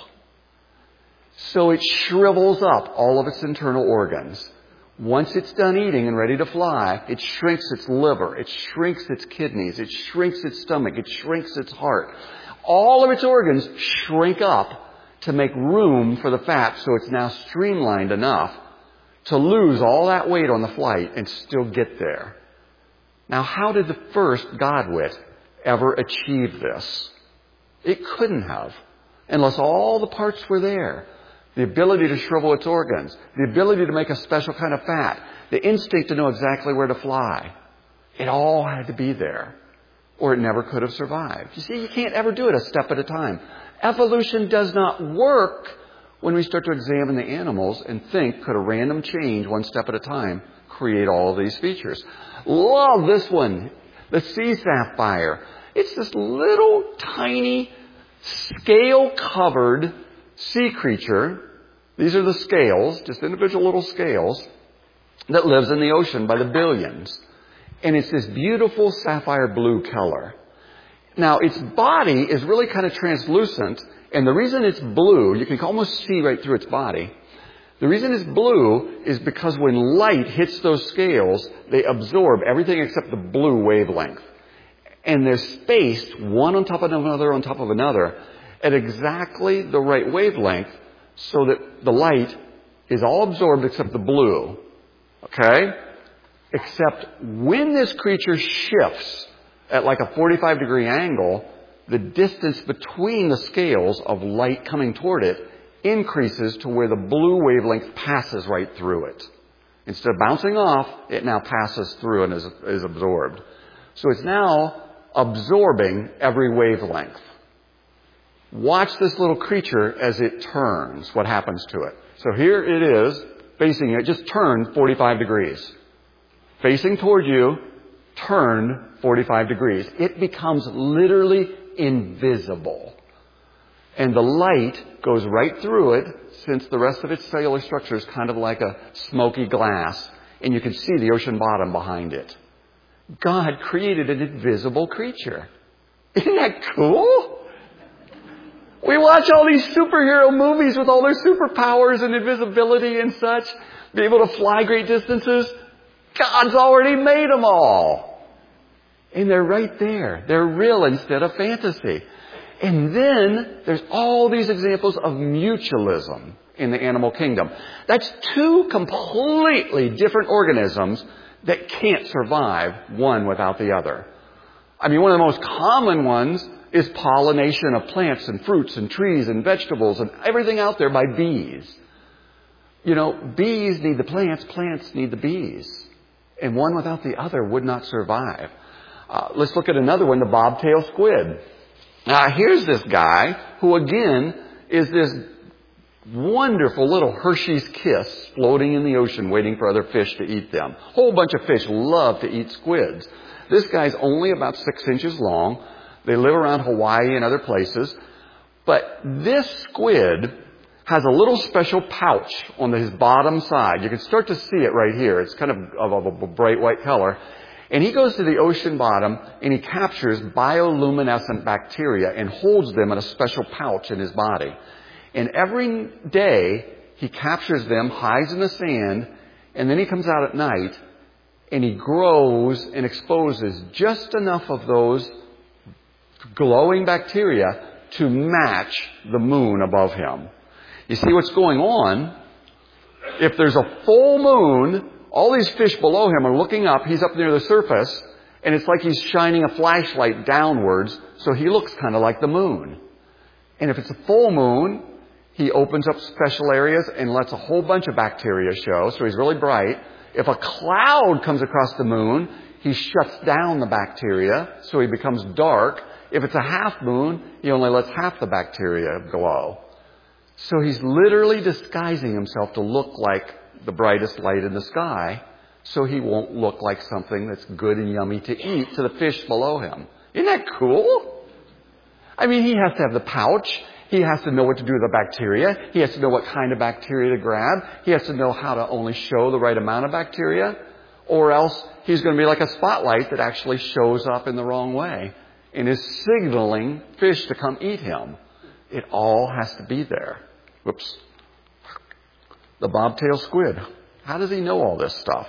So it shrivels up all of its internal organs. Once it's done eating and ready to fly, it shrinks its liver, it shrinks its kidneys, it shrinks its stomach, it shrinks its heart. All of its organs shrink up to make room for the fat so it's now streamlined enough to lose all that weight on the flight and still get there. Now, how did the first Godwit ever achieve this? It couldn't have, unless all the parts were there. The ability to shrivel its organs, the ability to make a special kind of fat, the instinct to know exactly where to fly. It all had to be there, or it never could have survived. You see, you can't ever do it a step at a time. Evolution does not work when we start to examine the animals and think, could a random change one step at a time create all of these features? Love this one, the sea sapphire. It's this little tiny scale-covered sea creature. These are the scales, just individual little scales, that lives in the ocean by the billions. And it's this beautiful sapphire blue color. Now, its body is really kind of translucent, and the reason it's blue, you can almost see right through its body. The reason it's blue is because when light hits those scales, they absorb everything except the blue wavelength. And they're spaced one on top of another on top of another at exactly the right wavelength so that the light is all absorbed except the blue. Okay? Except when this creature shifts at like a 45-degree angle, the distance between the scales of light coming toward it increases to where the blue wavelength passes right through it. Instead of bouncing off, it now passes through and is absorbed. So it's now absorbing every wavelength. Watch this little creature as it turns, what happens to it. So here it is, facing it, just turned 45 degrees. Facing toward you, turned 45 degrees. It becomes literally invisible. And the light goes right through it, since the rest of its cellular structure is kind of like a smoky glass, and you can see the ocean bottom behind it. God created an invisible creature. Isn't that cool? We watch all these superhero movies with all their superpowers and invisibility and such, be able to fly great distances. God's already made them all. And they're right there. They're real instead of fantasy. And then there's all these examples of mutualism in the animal kingdom. That's two completely different organisms that can't survive one without the other. I mean, one of the most common ones is pollination of plants and fruits and trees and vegetables and everything out there by bees. You know, bees need the plants, plants need the bees. And one without the other would not survive. Let's look at another one, the bobtail squid. Now, here's this guy who, again, is this wonderful little Hershey's Kiss floating in the ocean waiting for other fish to eat them. A whole bunch of fish love to eat squids. This guy's only about 6 inches long. They live around Hawaii and other places. But this squid has a little special pouch on his bottom side. You can start to see it right here. It's kind of a bright white color. And he goes to the ocean bottom and he captures bioluminescent bacteria and holds them in a special pouch in his body. And every day he captures them, hides in the sand, and then he comes out at night and he grows and exposes just enough of those glowing bacteria to match the moon above him. You see what's going on? If there's a full moon, all these fish below him are looking up. He's up near the surface, and it's like he's shining a flashlight downwards, so he looks kind of like the moon. And if it's a full moon, he opens up special areas and lets a whole bunch of bacteria show, so he's really bright. If a cloud comes across the moon, he shuts down the bacteria, so he becomes dark. If it's a half moon, he only lets half the bacteria glow. So he's literally disguising himself to look like the brightest light in the sky, so he won't look like something that's good and yummy to eat to the fish below him. Isn't that cool? I mean, he has to have the pouch. He has to know what to do with the bacteria. He has to know what kind of bacteria to grab. He has to know how to only show the right amount of bacteria, or else he's going to be like a spotlight that actually shows up in the wrong way and is signaling fish to come eat him. It all has to be there. Whoops. The bobtail squid. How does he know all this stuff?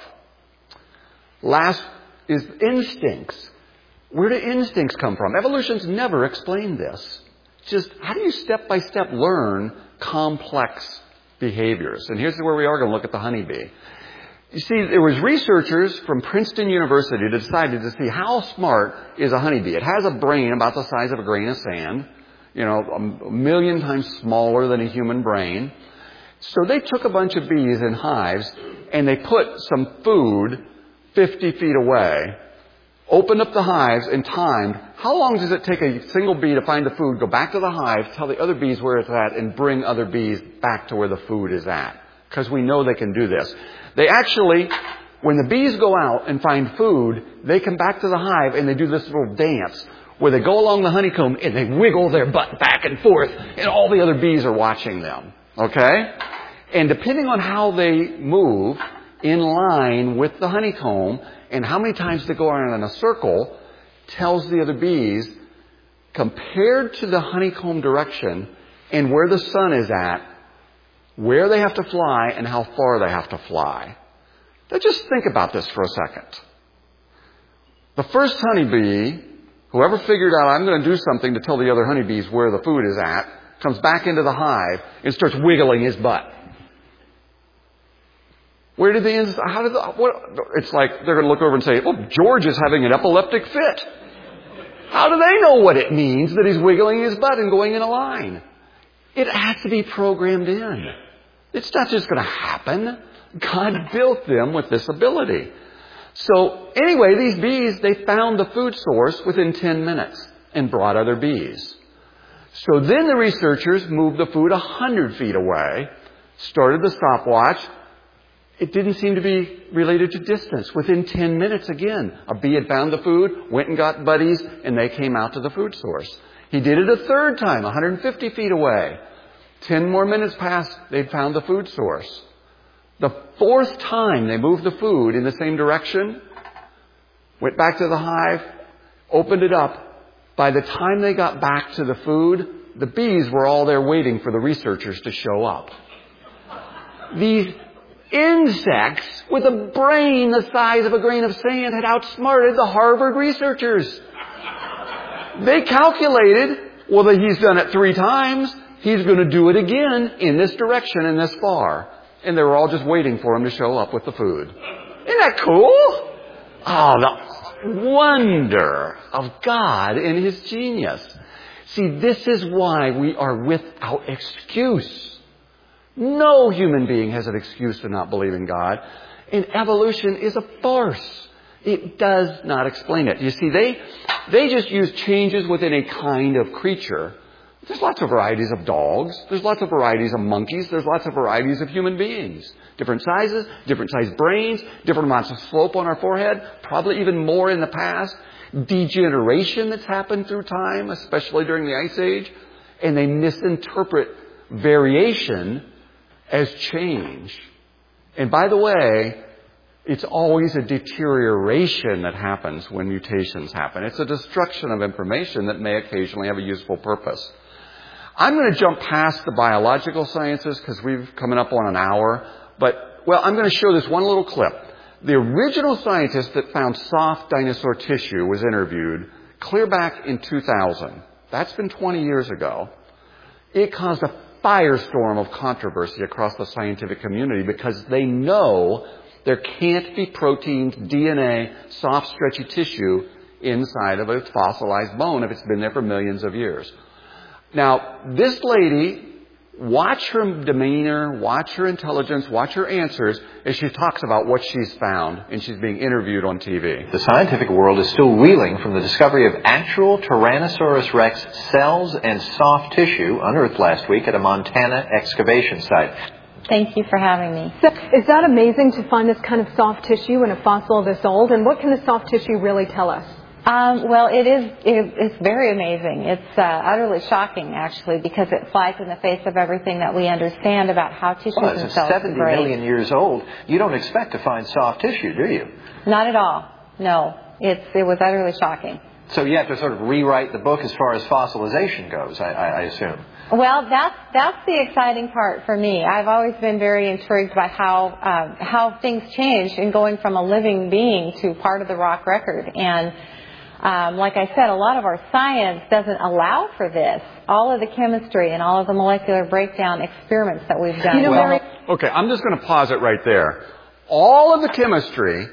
Last is instincts. Where do instincts come from? Evolution's never explained this. Just how do you step by step learn complex behaviors? And here's where we are going to look at the honeybee. You see, there was researchers from Princeton University that decided to see how smart is a honeybee. It has a brain about the size of a grain of sand, a million times smaller than a human brain. So they took a bunch of bees in hives and they put some food 50 feet away, opened up the hives and timed how long does it take a single bee to find the food, go back to the hive, tell the other bees where it's at, and bring other bees back to where the food is at. Because we know they can do this. They actually, when the bees go out and find food, they come back to the hive and they do this little dance where they go along the honeycomb and they wiggle their butt back and forth and all the other bees are watching them. Okay? And depending on how they move in line with the honeycomb and how many times they go around in a circle tells the other bees, compared to the honeycomb direction and where the sun is at, where they have to fly and how far they have to fly. Now just think about this for a second. The first honeybee, whoever figured out I'm going to do something to tell the other honeybees where the food is at, comes back into the hive and starts wiggling his butt. Where did the ends? It's like they're going to look over and say, "Oh, George is having an epileptic fit." How do they know what it means that he's wiggling his butt and going in a line? It has to be programmed in. It's not just going to happen. God built them with this ability. So anyway, these bees, they found the food source within 10 minutes and brought other bees. So then the researchers moved the food 100 feet away, started the stopwatch. It didn't seem to be related to distance. Within 10 minutes again, a bee had found the food, went and got buddies, and they came out to the food source. He did it a third time, 150 feet away. 10 more minutes passed, they'd found the food source. The fourth time they moved the food in the same direction, went back to the hive, opened it up. By the time they got back to the food, the bees were all there waiting for the researchers to show up. These insects with a brain the size of a grain of sand had outsmarted the Harvard researchers. They calculated, well, that he's done it 3 times. He's going to do it again in this direction and this far. And they were all just waiting for him to show up with the food. Isn't that cool? Oh, the wonder of God and His genius. See, this is why we are without excuse. No human being has an excuse to not believe in God. And evolution is a farce. It does not explain it. You see, they just use changes within a kind of creature There's lots of varieties of dogs. There's lots of varieties of monkeys. There's lots of varieties of human beings. Different sizes, different sized brains, different amounts of slope on our forehead, probably even more in the past. Degeneration that's happened through time, especially during the Ice Age. And they misinterpret variation as change. And by the way, it's always a deterioration that happens when mutations happen. It's a destruction of information that may occasionally have a useful purpose. I'm going to jump past the biological sciences because we've coming up on an hour. But, I'm going to show this one little clip. The original scientist that found soft dinosaur tissue was interviewed clear back in 2000. That's been 20 years ago. It caused a firestorm of controversy across the scientific community because they know there can't be proteins, DNA, soft, stretchy tissue inside of a fossilized bone if it's been there for millions of years. Now, this lady, watch her demeanor, watch her intelligence, watch her answers as she talks about what she's found, and she's being interviewed on TV. The scientific world is still reeling from the discovery of actual Tyrannosaurus rex cells and soft tissue unearthed last week at a Montana excavation site. Thank you for having me. So, is that amazing to find this kind of soft tissue in a fossil this old? And what can the soft tissue really tell us? It's very amazing. It's utterly shocking, actually, because it flies in the face of everything that we understand about how tissues and it's cells 70 degrade. million years old. You don't expect to find soft tissue, do you? Not at all. No. It was utterly shocking. So you have to sort of rewrite the book as far as fossilization goes, I assume. Well, that's the exciting part for me. I've always been very intrigued by how things change in going from a living being to part of the rock record. And like I said, a lot of our science doesn't allow for this. All of the chemistry and all of the molecular breakdown experiments that we've done. Okay, I'm just going to pause it right there. All of the chemistry,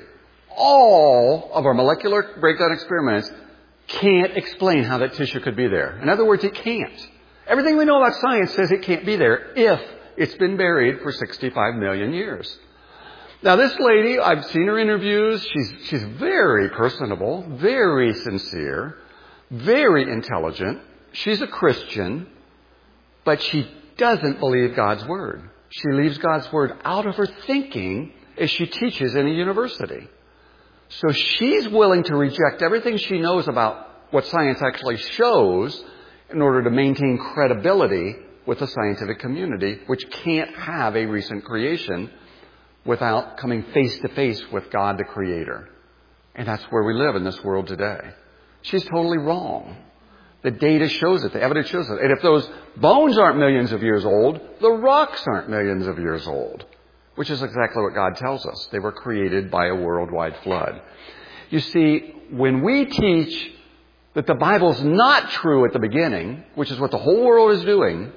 all of our molecular breakdown experiments can't explain how that tissue could be there. In other words, it can't. Everything we know about science says it can't be there if it's been buried for 65 million years. Now, this lady, I've seen her interviews. She's very personable, very sincere, very intelligent. She's a Christian, but she doesn't believe God's Word. She leaves God's Word out of her thinking as she teaches in a university. So she's willing to reject everything she knows about what science actually shows in order to maintain credibility with the scientific community, which can't have a recent creation without coming face to face with God the Creator. And that's where we live in this world today. She's totally wrong. The data shows it. The evidence shows it. And if those bones aren't millions of years old, the rocks aren't millions of years old, which is exactly what God tells us. They were created by a worldwide flood. You see, when we teach that the Bible's not true at the beginning, which is what the whole world is doing,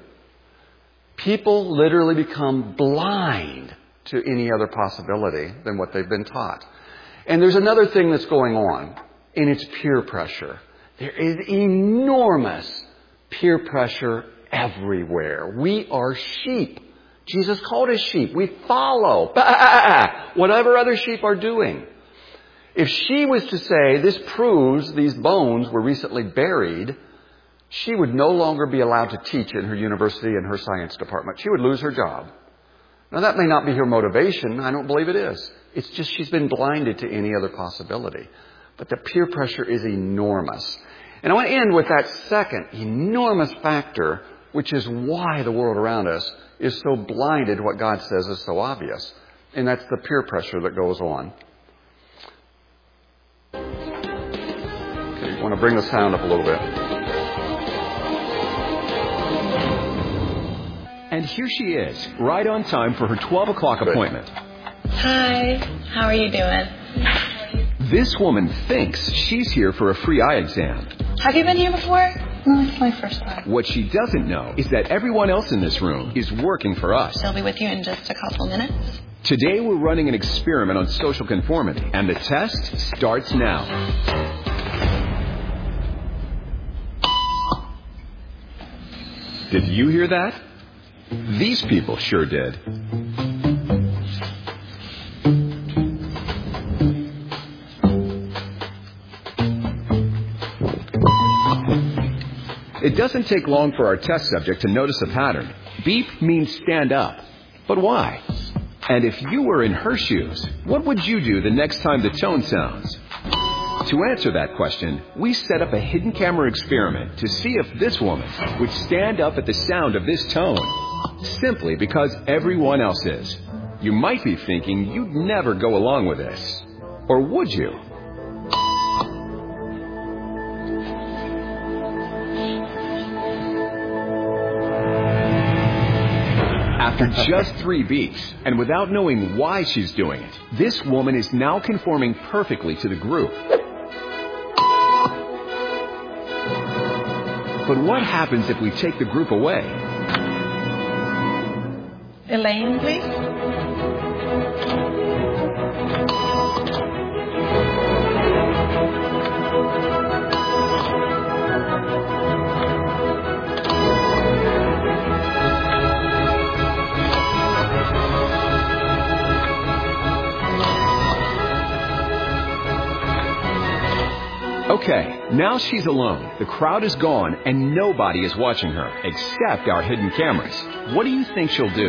people literally become blind to any other possibility than what they've been taught. And there's another thing that's going on, and it's peer pressure. There is enormous peer pressure everywhere. We are sheep. Jesus called us sheep. We follow whatever other sheep are doing. If she was to say, this proves these bones were recently buried, she would no longer be allowed to teach in her university and her science department. She would lose her job. Now, that may not be her motivation. I don't believe it is. It's just she's been blinded to any other possibility. But the peer pressure is enormous. And I want to end with that second enormous factor, which is why the world around us is so blinded to what God says is so obvious. And that's the peer pressure that goes on. Okay, I want to bring the sound up a little bit. And here she is, right on time for her 12 o'clock appointment. Hi, how are you doing? This woman thinks she's here for a free eye exam. Have you been here before? No, it's my first time. What she doesn't know is that everyone else in this room is working for us. She'll be with you in just a couple minutes. Today we're running an experiment on social conformity, and the test starts now. Did you hear that? These people sure did. It doesn't take long for our test subject to notice a pattern. Beep means stand up. But why? And if you were in her shoes, what would you do the next time the tone sounds? To answer that question, we set up a hidden camera experiment to see if this woman would stand up at the sound of this tone, simply because everyone else is. You might be thinking you'd never go along with this. Or would you? After just 3 beats, and without knowing why she's doing it, this woman is now conforming perfectly to the group. But what happens if we take the group away? Elaine, please. Okay, now she's alone. The crowd is gone, and nobody is watching her, except our hidden cameras. What do you think she'll do?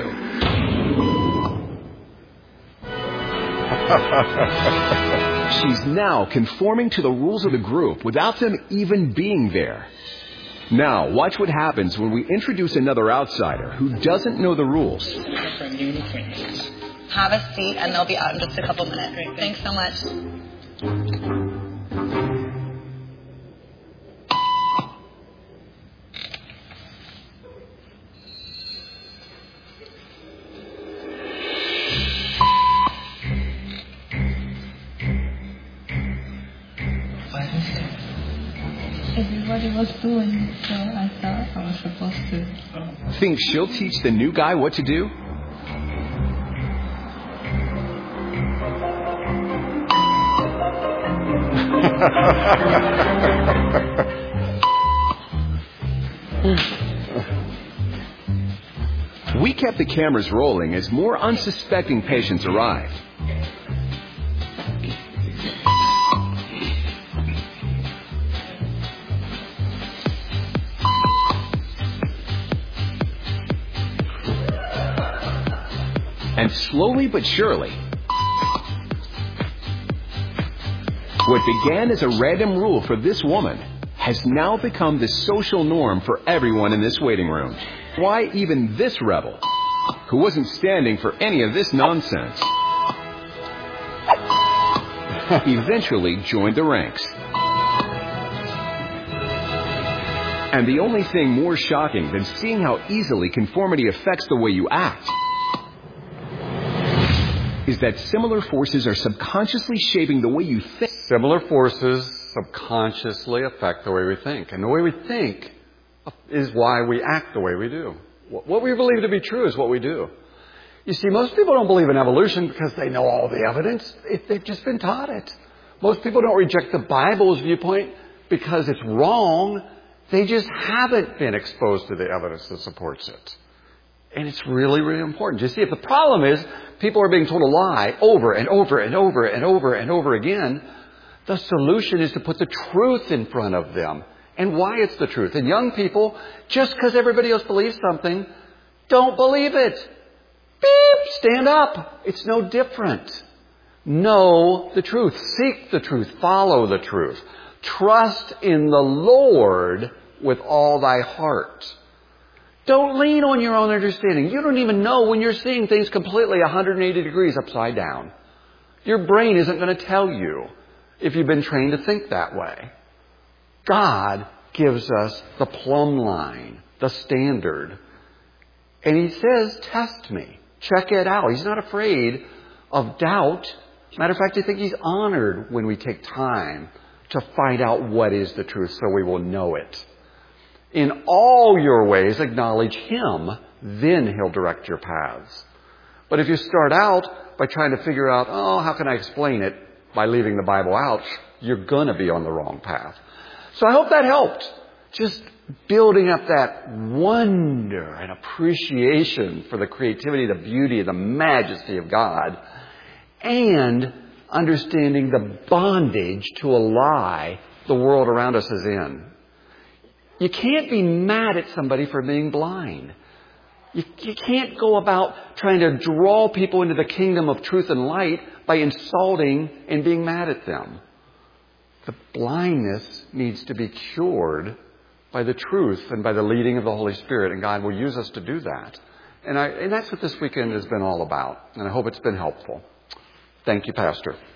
She's now conforming to the rules of the group without them even being there. Now, watch what happens when we introduce another outsider who doesn't know the rules. Have a seat, and they'll be out in just a couple minutes. Thanks so much. Everybody was doing, so I thought I was supposed to. Think she'll teach the new guy what to do? We kept the cameras rolling as more unsuspecting patients arrived. And slowly but surely, what began as a random rule for this woman has now become the social norm for everyone in this waiting room. Why even this rebel, who wasn't standing for any of this nonsense, eventually joined the ranks. And the only thing more shocking than seeing how easily conformity affects the way you act is that similar forces are subconsciously shaping the way you think. Similar forces subconsciously affect the way we think. And the way we think is why we act the way we do. What we believe to be true is what we do. You see, most people don't believe in evolution because they know all the evidence. They've just been taught it. Most people don't reject the Bible's viewpoint because it's wrong. They just haven't been exposed to the evidence that supports it. And it's really, really important. You see, if the problem is people are being told a lie over and over and over and over and over again, the solution is to put the truth in front of them and why it's the truth. And young people, just because everybody else believes something, don't believe it. Beep! Stand up. It's no different. Know the truth. Seek the truth. Follow the truth. Trust in the Lord with all thy heart. Don't lean on your own understanding. You don't even know when you're seeing things completely 180 degrees upside down. Your brain isn't going to tell you if you've been trained to think that way. God gives us the plumb line, the standard. And He says, test me. Check it out. He's not afraid of doubt. Matter of fact, I think He's honored when we take time to find out what is the truth so we will know it. In all your ways, acknowledge Him, then He'll direct your paths. But if you start out by trying to figure out, how can I explain it by leaving the Bible out, you're going to be on the wrong path. So I hope that helped. Just building up that wonder and appreciation for the creativity, the beauty, the majesty of God, and understanding the bondage to a lie the world around us is in. You can't be mad at somebody for being blind. You can't go about trying to draw people into the kingdom of truth and light by insulting and being mad at them. The blindness needs to be cured by the truth and by the leading of the Holy Spirit, and God will use us to do that. And that's what this weekend has been all about, and I hope it's been helpful. Thank you, Pastor.